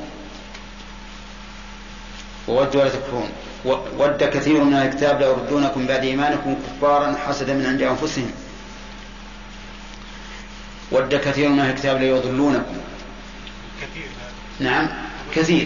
Speaker 2: وودوا لا تكفرون. ود كثير من الكتاب لو يردونكم بعد إيمانكم كفارا حسدا من عند أنفسهم. ود كثير من الكتاب ليضلونكم.
Speaker 5: كثير.
Speaker 2: نعم، كثير.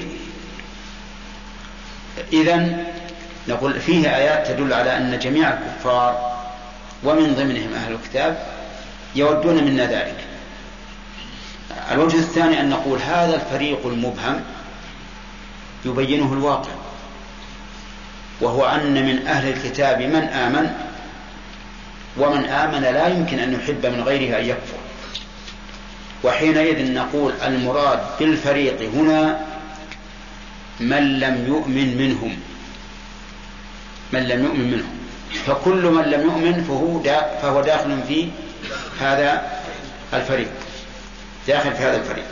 Speaker 2: إذن نقول فيه آيات تدل على أن جميع الكفار ومن ضمنهم أهل الكتاب يودون منا ذلك. الوجه الثاني أن نقول هذا الفريق المبهم يبينه الواقع، وهو أن من أهل الكتاب من آمن، ومن آمن لا يمكن أن يحب من غيره أن يكفر. وحينئذ نقول المراد بالفريق هنا من لم يؤمن منهم، من لم يؤمن منهم. فكل من لم يؤمن فهو, دا فهو داخل في هذا الفريق، داخل في هذا الفريق.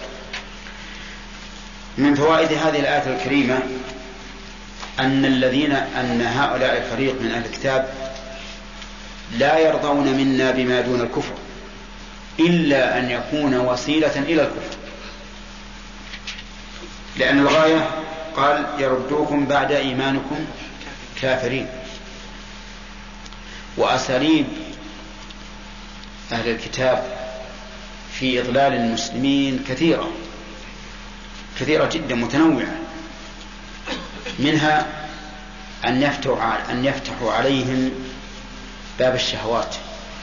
Speaker 2: من فوائد هذه الآية الكريمة أن الذين أن هؤلاء الفريق من أهل الكتاب لا يرضون منا بما دون الكفر إلا أن يكون وسيلة إلى الكفر، لأن الغاية قال يردوكم بعد إيمانكم كافرين. وأساليب أهل الكتاب في إضلال المسلمين كثيرة كثيرة جدا متنوعة. منها أن يفتحوا أن يفتحوا عليهم باب الشهوات،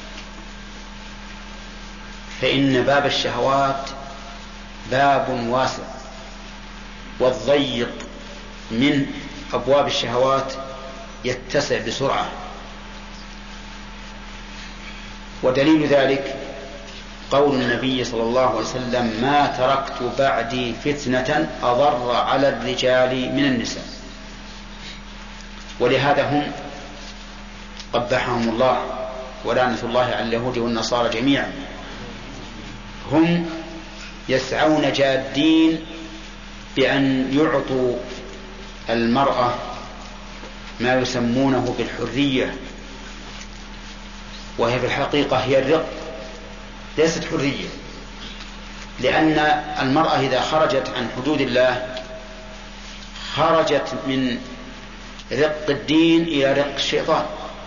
Speaker 2: فإن باب الشهوات باب واسع، والضيق من أبواب الشهوات يتسع بسرعة. ودليل ذلك قول النبي صلى الله عليه وسلم ما تركت بعدي فتنة أضر على الرجال من النساء. ولهذا هم قبحهم الله ولعنة الله على اليهود والنصارى جميعا، هم يسعون جادين بأن يعطوا المرأة ما يسمونه بالحرية، وهي في الحقيقة هي الرق، ليست حرية، لأن المرأة إذا خرجت عن حدود الله خرجت من رق الدين إلى رق الشيطان،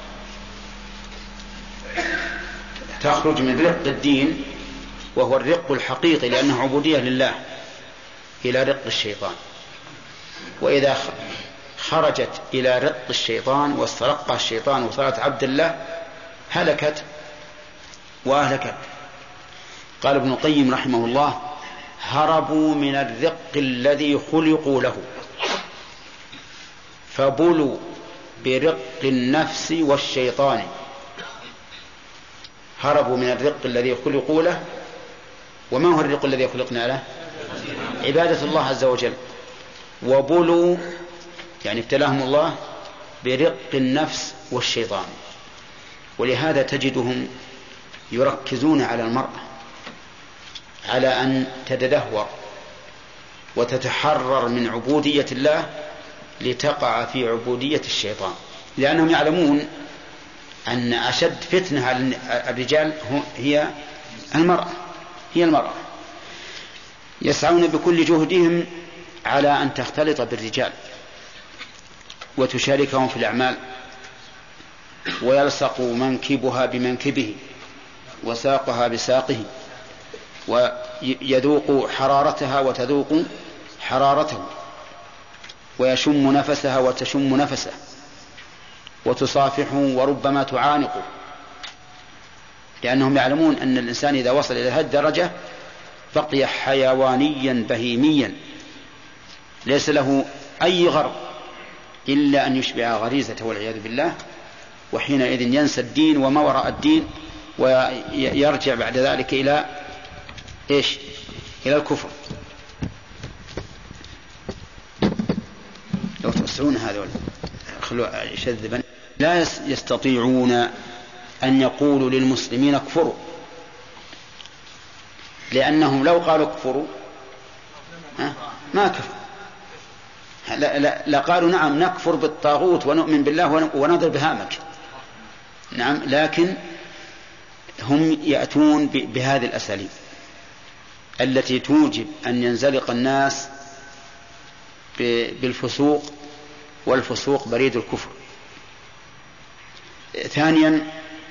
Speaker 2: تخرج من رق الدين وهو الرق الحقيقي لأنه عبودية لله إلى رق الشيطان. وإذا خرجت إلى رق الشيطان واسترقها الشيطان وصارت عبد الله هلكت وأهل كهف. قال ابن القيم رحمه الله: هربوا من الرق الذي خلقوا له فبلوا برق النفس والشيطان. هربوا من الرق الذي خلقوا له. وما هو الرق الذي خلقنا له؟ عبادة الله عز وجل. وبلوا يعني ابتلاهم الله برق النفس والشيطان. ولهذا تجدهم يركزون على المرأة على أن تتدهور وتتحرر من عبودية الله لتقع في عبودية الشيطان، لأنهم يعلمون أن أشد فتنة على الرجال هي المرأة هي المرأة يسعون بكل جهدهم على أن تختلط بالرجال وتشاركهم في الأعمال، ويلصق منكبها بمنكبه وساقها بساقه، ويذوق حرارتها وتذوق حرارته، ويشم نفسها وتشم نفسه، وتصافحه وربما تعانقه، لأنهم يعلمون أن الإنسان إذا وصل إلى هذه الدرجة بقي حيوانيا بهيميا ليس له أي غرض إلا أن يشبع غريزته والعياذ بالله، وحينئذ ينسى الدين وما وراء الدين ويرجع بعد ذلك إلى إيش؟ إلى الكفر. لو توسعون هذا خلوا يشذبا. لا يستطيعون أن يقولوا للمسلمين اكفروا، لأنهم لو قالوا اكفروا ما كفروا، لقالوا نعم نكفر بالطاغوت ونؤمن بالله ونضرب هامك، نعم، لكن هم يأتون بهذه الأساليب التي توجب أن ينزلق الناس بالفسوق، والفسوق بريد الكفر. ثانيا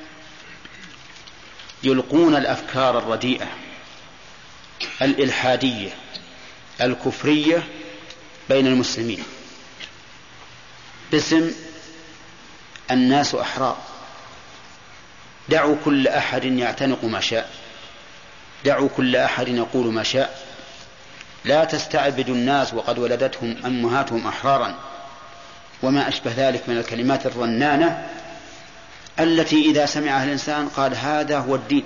Speaker 2: يلقون الأفكار الرديئة الإلحادية الكفرية بين المسلمين باسم الناس أحرار، دعوا كل أحد يعتنق ما شاء، دعوا كل أحد يقول ما شاء، لا تستعبدوا الناس وقد ولدتهم أمهاتهم أحرارا، وما أشبه ذلك من الكلمات الرنانة التي إذا سمعها الإنسان قال هذا هو الدين.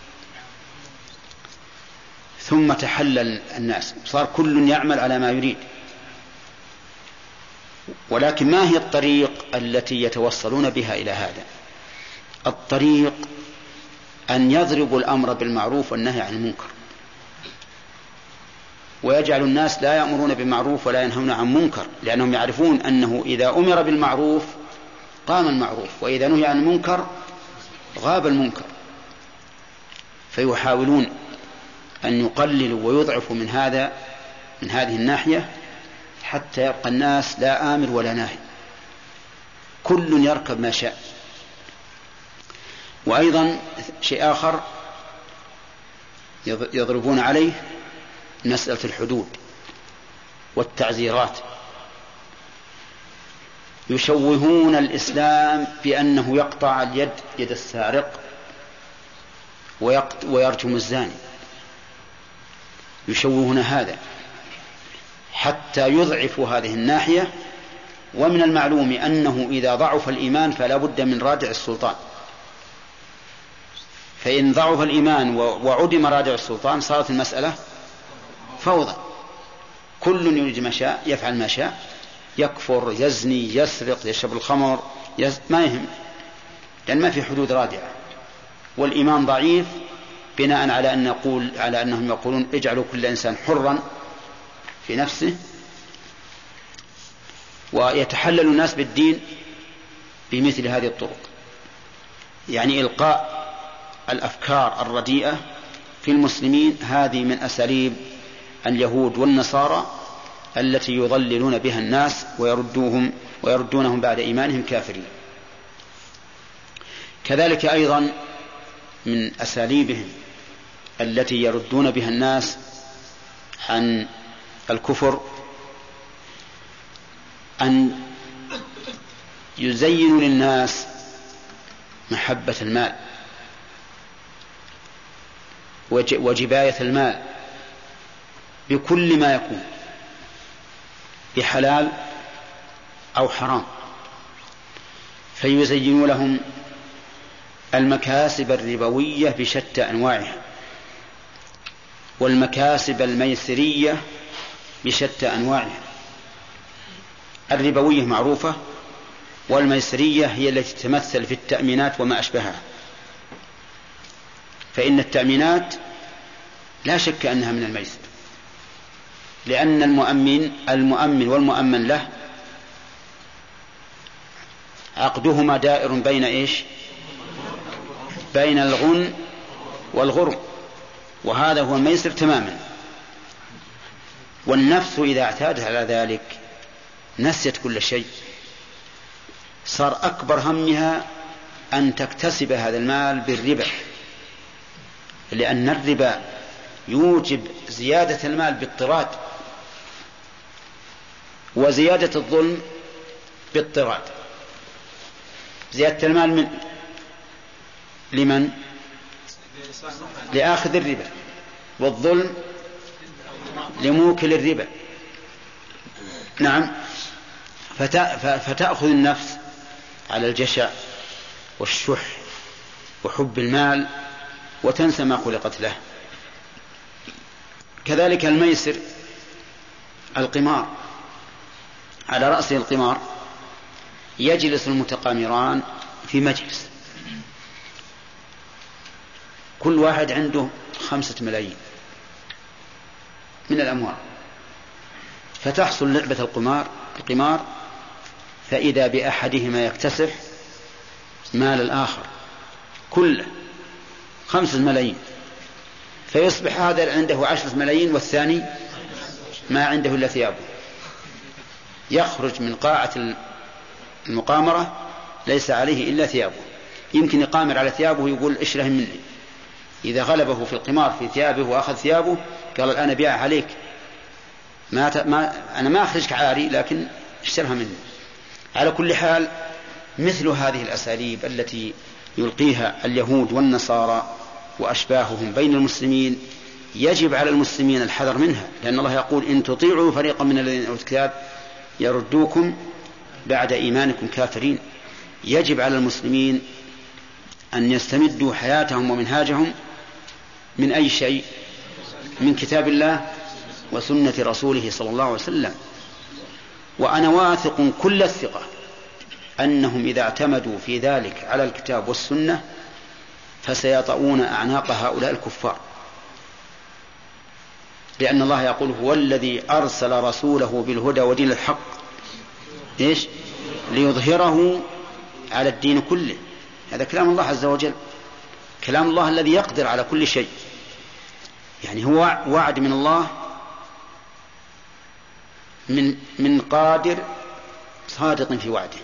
Speaker 2: ثم تحلل الناس، صار كل يعمل على ما يريد. ولكن ما هي الطريق التي يتوصلون بها إلى هذا؟ الطريق أن يضربوا الأمر بالمعروف والنهي عن المنكر، ويجعل الناس لا يأمرون بالمعروف ولا ينهون عن منكر، لأنهم يعرفون أنه إذا أمر بالمعروف قام المعروف، وإذا نهي عن المنكر غاب المنكر. فيحاولون أن يقللوا ويضعفوا من هذا من هذه الناحية حتى يبقى الناس لا آمر ولا ناهي، كل يركب ما شاء. وأيضا شيء آخر يضربون عليه مسألة الحدود والتعزيرات، يشوهون الإسلام بأنه يقطع اليد يد السارق ويرجم الزاني، يشوهون هذا حتى يضعفوا هذه الناحية. ومن المعلوم أنه إذا ضعف الإيمان فلا بد من رادع السلطان، فإن ضعف الإيمان وعدم رادع السلطان صارت المسألة فوضى، كل يريد ما شاء يفعل ما شاء، يكفر يزني يسرق يشرب الخمر يز... ما يهم، لأن ما في حدود رادعة. والإيمان ضعيف بناء على أن نقول على أنهم يقولون اجعلوا كل إنسان حرا في نفسه، ويتحلل الناس بالدين بمثل هذه الطرق، يعني إلقاء الأفكار الرديئة في المسلمين. هذه من أساليب اليهود والنصارى التي يضللون بها الناس ويردوهم ويردونهم بعد إيمانهم كافرين. كذلك أيضا من أساليبهم التي يردون بها الناس عن الكفر أن يزينوا للناس محبة المال وجباية المال بكل ما يكون بحلال أو حرام، فيزين لهم المكاسب الربوية بشتى أنواعها والمكاسب الميسرية بشتى أنواعها. الربوية معروفة، والميسرية هي التي تتمثل في التأمينات وما أشبهها. فإن التأمينات لا شك أنها من الميسر، لأن المؤمن المؤمن والمؤمن له عقدهما دائر بين إيش؟ بين الغن والغرم، وهذا هو الميسر تماما. والنفس إذا اعتادت على ذلك نسيت كل شيء، صار أكبر همها أن تكتسب هذا المال بالربا، لأن الربا يوجب زيادة المال باضطراد، وزيادة الظلم باضطراد. زيادة المال من لمن؟ لآخذ الربا، والظلم لموكل الربا. نعم. فتأخذ النفس على الجشع والشح وحب المال وتنسى ما خلقت له. كذلك الميسر القمار، على رأسه القمار، يجلس المتقامران في مجلس، كل واحد عنده خمسة ملايين من الأموال، فتحصل لعبة القمار القمار فإذا بأحدهما يكتسح مال الآخر كله خمسة ملايين، فيصبح هذا عنده عشرة ملايين والثاني ما عنده إلا ثيابه، يخرج من قاعة المقامرة ليس عليه إلا ثيابه. يمكن يقامر على ثيابه ويقول اشره مني، إذا غلبه في القمار في ثيابه وأخذ ثيابه قال الآن أبيع عليك، ما ت... ما... أنا ما أخرجك عاري لكن اشترها مني. على كل حال مثل هذه الأساليب التي يلقيها اليهود والنصارى وأشباههم بين المسلمين يجب على المسلمين الحذر منها، لأن الله يقول إن تطيعوا فريقا من الذين أوتوا الكتاب يردوكم بعد إيمانكم كافرين. يجب على المسلمين أن يستمدوا حياتهم ومنهاجهم من أي شيء؟ من كتاب الله وسنة رسوله صلى الله عليه وسلم. وأنا واثق كل الثقة أنهم إذا اعتمدوا في ذلك على الكتاب والسنة فسيطؤون أعناق هؤلاء الكفار، لأن الله يقول هو الذي أرسل رسوله بالهدى ودين الحق إيش؟ ليظهره على الدين كله. هذا كلام الله عز وجل، كلام الله الذي يقدر على كل شيء. يعني هو وعد من الله من من قادر صادق في وعده.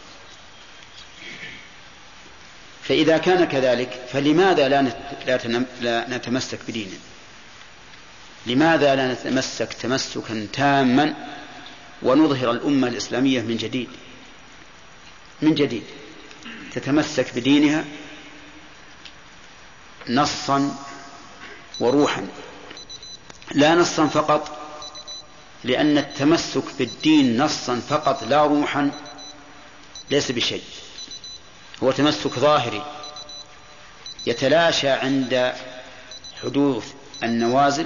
Speaker 2: فإذا كان كذلك فلماذا لا لا نتمسك بديننا؟ لماذا لا نتمسك تمسكا تاما ونظهر الأمة الإسلامية من جديد من جديد تتمسك بدينها نصا وروحا، لا نصا فقط، لأن التمسك بالدين نصا فقط لا روحا ليس بشيء، هو تمسك ظاهري يتلاشى عند حدوث النوازل.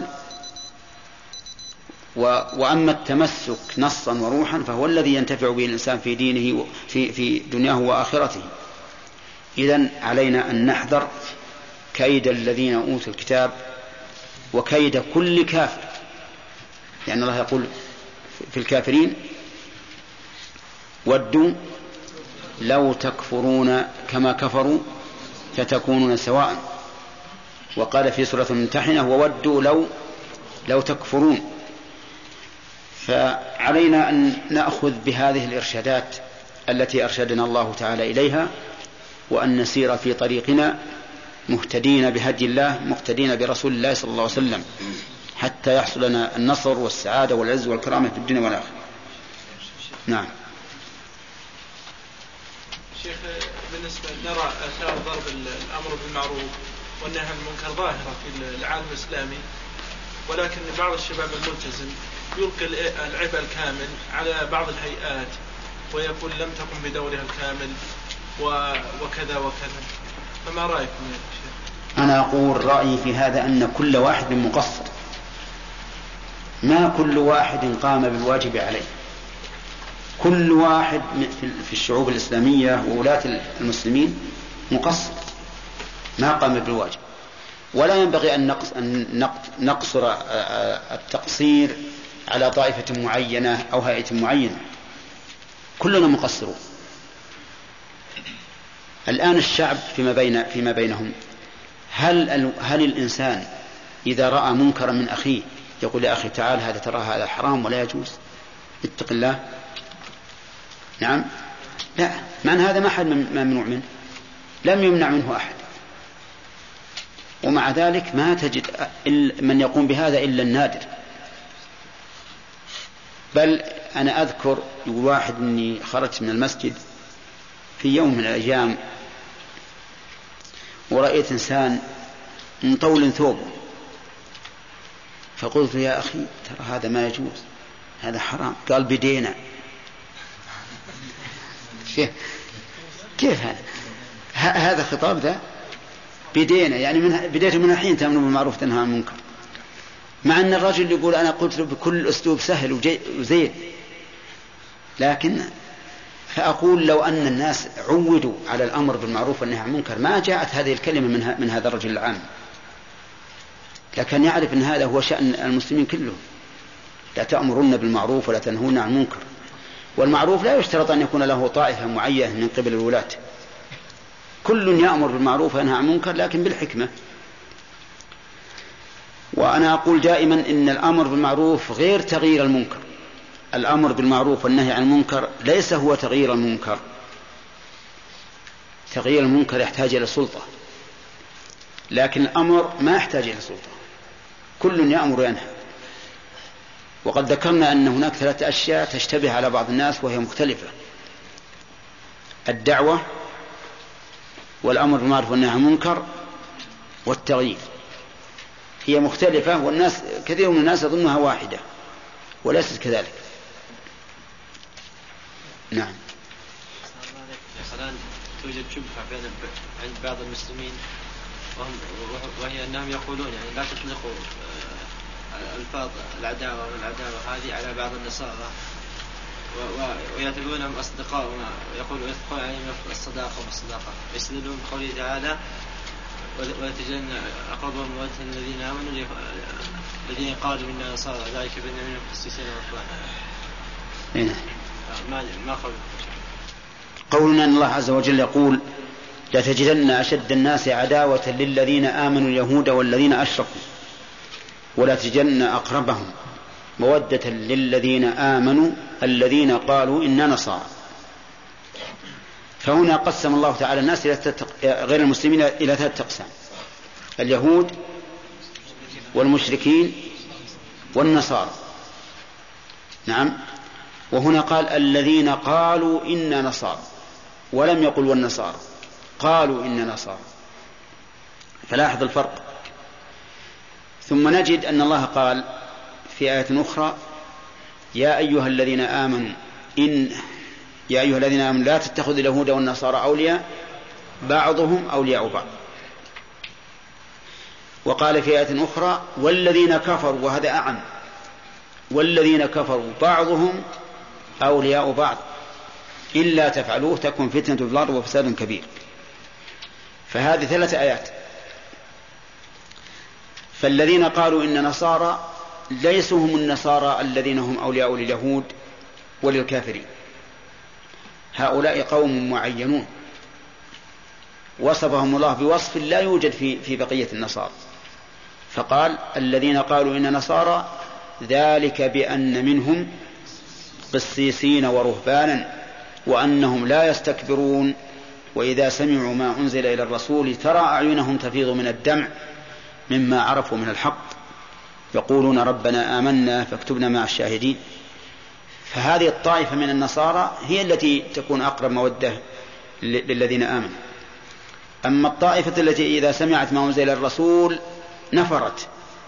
Speaker 2: وأما التمسك نصا وروحا فهو الذي ينتفع به الإنسان في دينه في, في دنياه وآخرته. إذن علينا أن نحذر كيد الذين أوتوا الكتاب وكيد كل كافر، لأن الله يقول في الكافرين ودوا لو تكفرون كما كفروا فتكونون سواء، وقال في سورة الممتحنة وودوا لو لو تكفرون. فعلينا أن نأخذ بهذه الإرشادات التي أرشدنا الله تعالى إليها، وأن نسير في طريقنا مهتدين بهدي الله مقتدين برسول الله صلى الله عليه وسلم حتى يحصل لنا النصر والسعادة والعز والكرامة في الدنيا والآخرة. نعم.
Speaker 6: شيخ، بالنسبة نرى آثار ضرب الأمر بالمعروف والنهي عن المنكر ظاهرة في العالم الإسلامي، ولكن بعض الشباب الملتزم يلقي العبء الكامل على بعض الهيئات ويقول لم تقم بدورها الكامل وكذا وكذا، فما رأيكم يا شيخ؟
Speaker 2: أنا أقول رأيي في هذا أن كل واحد مقصر، ما كل واحد قام بالواجب عليه. كل واحد في الشعوب الإسلامية وولاة المسلمين مقصر ما قام بالواجب، ولا ينبغي أن نقصر التقصير على طائفة معينة أو هيئة معينة، كلنا مقصرون. الآن الشعب فيما بين فيما بينهم، هل هل الإنسان إذا رأى منكرا من أخيه يقول يا أخي تعال هذا ترى هذا حرام ولا يجوز اتق الله؟ نعم، لا، من هذا ما حد ممنوع منه، لم يمنع منه أحد، ومع ذلك ما تجد من يقوم بهذا إلا النادر. بل أنا أذكر يقول واحد أني خرجت من المسجد في يوم من الأيام ورأيت إنسان مطول ثوبه، فقلت يا أخي ترى هذا ما يجوز، هذا حرام. قال بدينا. كيف هذا؟ هذا خطاب ذا بدينا، يعني من بديته من الحين تأمروا بالمعروف تنهى عن المنكر، مع أن الرجل يقول أنا قلت له بكل أسلوب سهل وزين. لكن فأقول لو أن الناس عودوا على الأمر بالمعروف والنهي عن المنكر ما جاءت هذه الكلمة من, من هذا الرجل العام، لكن يعرف أن هذا هو شأن المسلمين كلهم، لا تأمرون بالمعروف ولا تنهون عن المنكر. والمعروف لا يشترط أن يكون له طائفة معينة من قبل الولاة، كل يأمر بالمعروف وينهى عن المنكر لكن بالحكمة. وأنا أقول دائما إن الأمر بالمعروف غير تغيير المنكر، الأمر بالمعروف والنهي عن المنكر ليس هو تغيير المنكر. تغيير المنكر يحتاج إلى سلطة، لكن الأمر ما يحتاج إلى سلطة، كل يأمر وينهى. وقد ذكرنا أن هناك ثلاثة أشياء تشتبه على بعض الناس وهي مختلفة: الدعوة والأمر بالمعروف والنهي عن المنكر والتغيير. هي مختلفة والناس كثير من الناس يظنها واحدة وليست كذلك. نعم.
Speaker 3: الآن توجد شبهة بين عند بعض المسلمين وهم وهي أنهم يقولون يعني لا تطلقوا ألفاظ العداوة والعداوة هذه على بعض النصارى ويعتبرونهم أصدقاء ويقولوا يثقون عليهم الصداقة والصداقة، يستدلون بقوله تعالى ويتجنب أقربهم مودة الذين آمنوا الذين قالوا إنا نصارى ذلك بأن منهم قسيسين ورهبانا. ما ما قول
Speaker 2: قولنا أن الله عز وجل يقول لتجدن أشد الناس عداوة للذين آمنوا اليهود والذين أشركوا ولا تجدن أقربهم مودة للذين آمنوا الذين قالوا إنا نصارى. فهنا قسم الله تعالى الناس غير المسلمين إلى ثلاثة أقسام: اليهود والمشركين والنصارى. نعم. وهنا قال الذين قالوا إنا نصارى، ولم يقل والنصارى، قالوا إنا نصارى. فلاحظ الفرق. ثم نجد أن الله قال في آية أخرى يا أيها الذين آمنوا إن يا أيها الذين آمنوا لا تتخذوا اليهود والنصارى أولياء بعضهم أولياء بعض. وقال في آية أخرى والذين كفروا، وهذا أعم، والذين كفروا بعضهم أولياء بعض إلا تفعلوه تكن فتنة في الأرض وفساد كبير. فهذه ثلاث آيات. فالذين قالوا إن نصارى ليسوا هم النصارى الذين هم أولياء لليهود وللكافرين، هؤلاء قوم معينون وصفهم الله بوصف لا يوجد في في بقية النصارى. فقال الذين قالوا إن نصارى ذلك بأن منهم قسيسين ورهبانا وأنهم لا يستكبرون وإذا سمعوا ما أنزل إلى الرسول ترى أعينهم تفيض من الدمع مما عرفوا من الحق يقولون ربنا آمنا فاكتبنا مع الشاهدين. فهذه الطائفة من النصارى هي التي تكون أقرب مودة للذين آمنوا. أما الطائفة التي إذا سمعت ما أنزل الرسول نفرت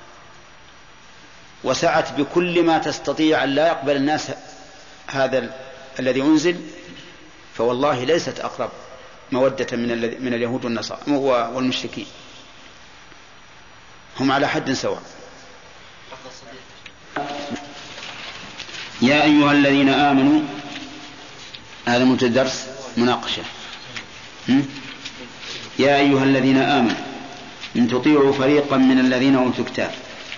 Speaker 2: وسعت بكل ما تستطيع أن لا يقبل الناس هذا الذي أنزل، فوالله ليست أقرب مودة من من اليهود والنصارى والمشركين، هم على حد سواء. يا أيها الذين آمنوا، هذا منتهى الدرس مناقشة. يا أيها الذين آمنوا إن تطيعوا فريقا من الذين أوتوا الكتاب.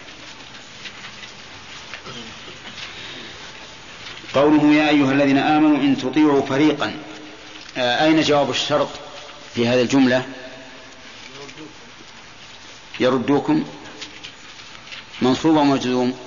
Speaker 2: قوله يا أيها الذين آمنوا إن تطيعوا فريقا، أين جواب الشرط في هذه الجملة؟ يردوكم منصوب ومجزوم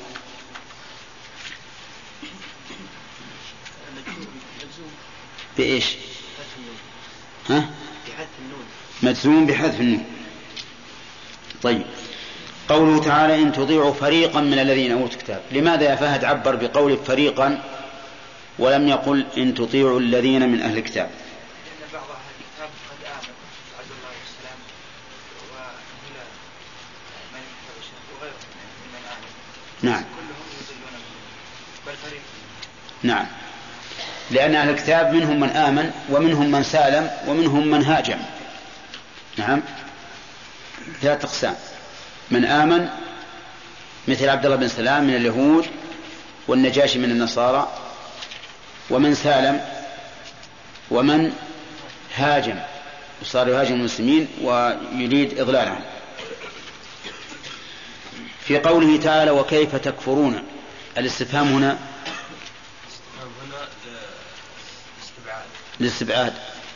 Speaker 2: بإيش؟ ها؟ مجزوم بحذف النون. طيب، قوله تعالى إن تطيعوا فريقا من الذين أوتوا الكتاب، لماذا يا فهد عبر بقول فريقا ولم يقل إن تطيعوا الذين من أهل الكتاب؟
Speaker 1: لأن بعض أهل الكتاب قد آمن عبد الله والسلام وهنا من وغيرهم من آمن.
Speaker 2: نعم.
Speaker 1: كلهم يضلون بل فريق.
Speaker 2: نعم، لأن أهل الكتاب منهم من آمن ومنهم من سالم ومنهم من هاجم. نعم، ثلاث أقسام: من آمن مثل عبد الله بن سلام من اليهود والنجاشي من النصارى، ومن سالم، ومن هاجم وصار يهاجم المسلمين ويريد إضلالهم. في قوله تعالى وكيف تكفرون، الاستفهام هنا للاستبعاد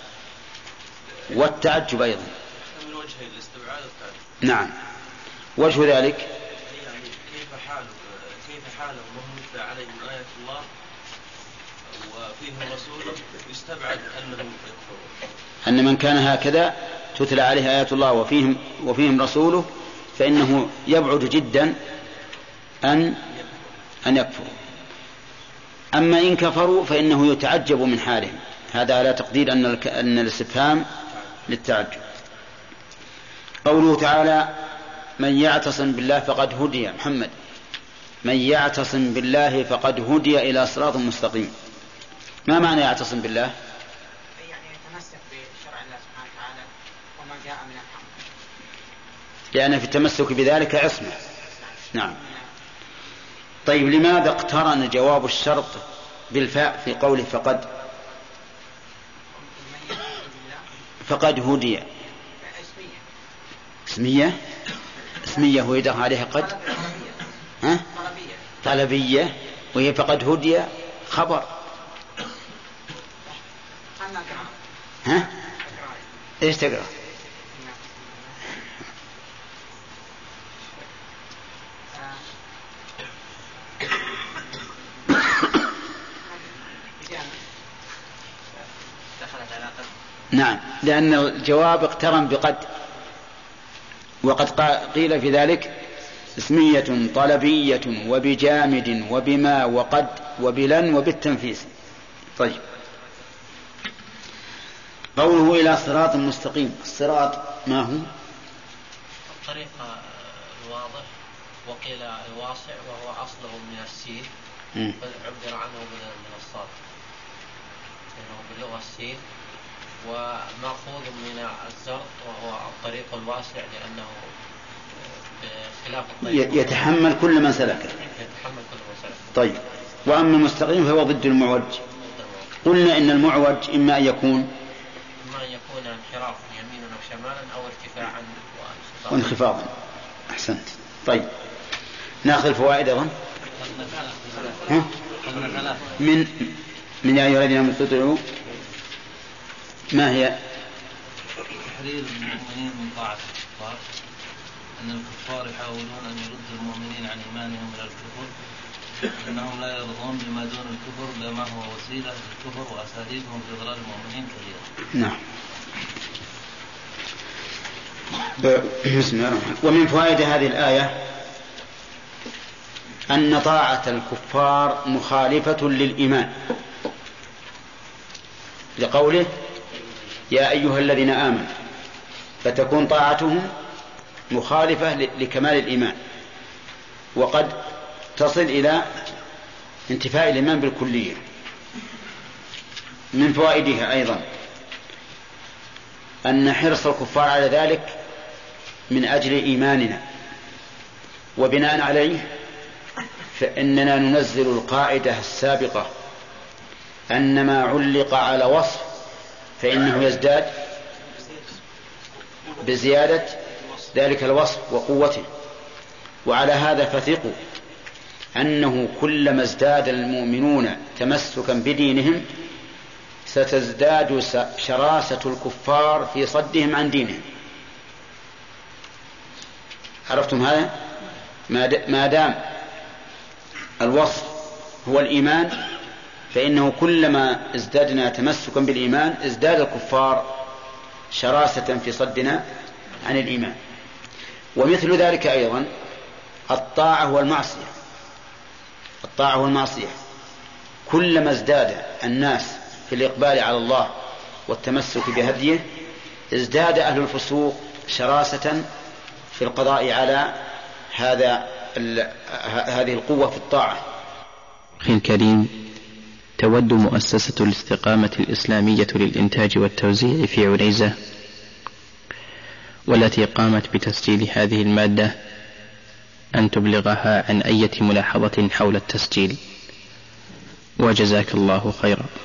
Speaker 2: والتعجب أيضا.
Speaker 7: من وجهين، الاستبعاد والتعجب.
Speaker 2: نعم، وجه ذلك
Speaker 7: يعني كيف حال كيف حالهم وهم يتلى عليهم آية الله وفيهم رسوله يستبعد أنهم يكفرون.
Speaker 2: أن من كان هكذا تتلى عليه آيات الله وفيهم وفيهم رسوله فإنه يبعد جدا أن أن يكفروا. أما إن كفروا فإنه يتعجب من حالهم. هذا على تقدير أن أن الاستفهام للتعجب. قوله تعالى من يعتصم بالله فقد هدي. محمد، من يعتصم بالله فقد هدي إلى صراط مستقيم. ما معنى يعتصم بالله؟
Speaker 13: يعني يتمسك بشرع الله سبحانه وتعالى وما جاء من الحق،
Speaker 2: لأن في التمسك بذلك عصمة. نعم. طيب، لماذا اقترن جواب الشرط بالفاء في قوله فقد فقد هدي؟ اسمية اسمية ويدخل عليها قد ها؟ طلبية، وهي فقد هدي خبر. ها؟ ايش تقرأ؟ نعم، لأن الجواب اقترن بقد، وقد قيل في ذلك اسمية طلبية وبجامد وبما وقد وبلن وبالتنفيس. طيب، قوله إلى صراط مستقيم، الصراط ما هو؟
Speaker 3: الطريق الواضح، وقيل الواسع، وهو أصله من السين عبر عنه من الصاد، لأنه باللغة السين، ومأخوذ من الزرق وهو الطريق الواسع لأنه بخلاف الطريق
Speaker 2: يتحمل كل من سلكه.
Speaker 3: يتحمل كل من سلكه.
Speaker 2: طيب، وأما المستقيم فهو ضد المعوج. قلنا إن المعوج إما أن يكون
Speaker 3: إما أن يكون انحراف يمينا أو شمالا أو ارتفاعا
Speaker 2: وانخفاضا. أحسنت. طيب، نأخذ الفوائد أيضا من من يا أيها الذين آمنوا تطيعوا. ما هي؟
Speaker 14: تحرير المؤمنين من طاعة الكفار، أن الكفار يحاولون أن يردوا المؤمنين عن إيمانهم إلى الكفر، أنهم لا يرضون بما دون الكفر لما هو وسيلة للكفر، وأساليبهم في إضلال المؤمنين كثيرة.
Speaker 2: نعم. بسم الله الرحمن الرحيم. ومن فوائد هذه الآية أن طاعة الكفار مخالفة للإيمان، لقوله يا أيها الذين آمنوا. فتكون طاعتهم مخالفة لكمال الإيمان، وقد تصل إلى انتفاء الإيمان بالكلية. من فوائدها أيضا أن حرص الكفار على ذلك من أجل إيماننا، وبناء عليه فإننا ننزل القاعدة السابقة أن ما علق على وصف فإنه يزداد بزيادة ذلك الوصف وقوته. وعلى هذا فثقوا أنه كلما ازداد المؤمنون تمسكا بدينهم ستزداد شراسة الكفار في صدهم عن دينهم. عرفتم هذا؟ ما دام الوصف هو الإيمان فإنه كلما ازدادنا تمسكا بالإيمان ازداد الكفار شراسة في صدنا عن الإيمان. ومثل ذلك أيضا الطاعة والمعصية. الطاعة والمعصية كلما ازداد الناس في الإقبال على الله والتمسك بهديه ازداد أهل الفسوق شراسة في القضاء على هذا هذه القوة في الطاعة.
Speaker 15: أخي الكريم، تود مؤسسة الاستقامة الإسلامية للإنتاج والتوزيع في عنيزة والتي قامت بتسجيل هذه المادة أن تبلغها عن أي ملاحظة حول التسجيل، وجزاك الله خيرا.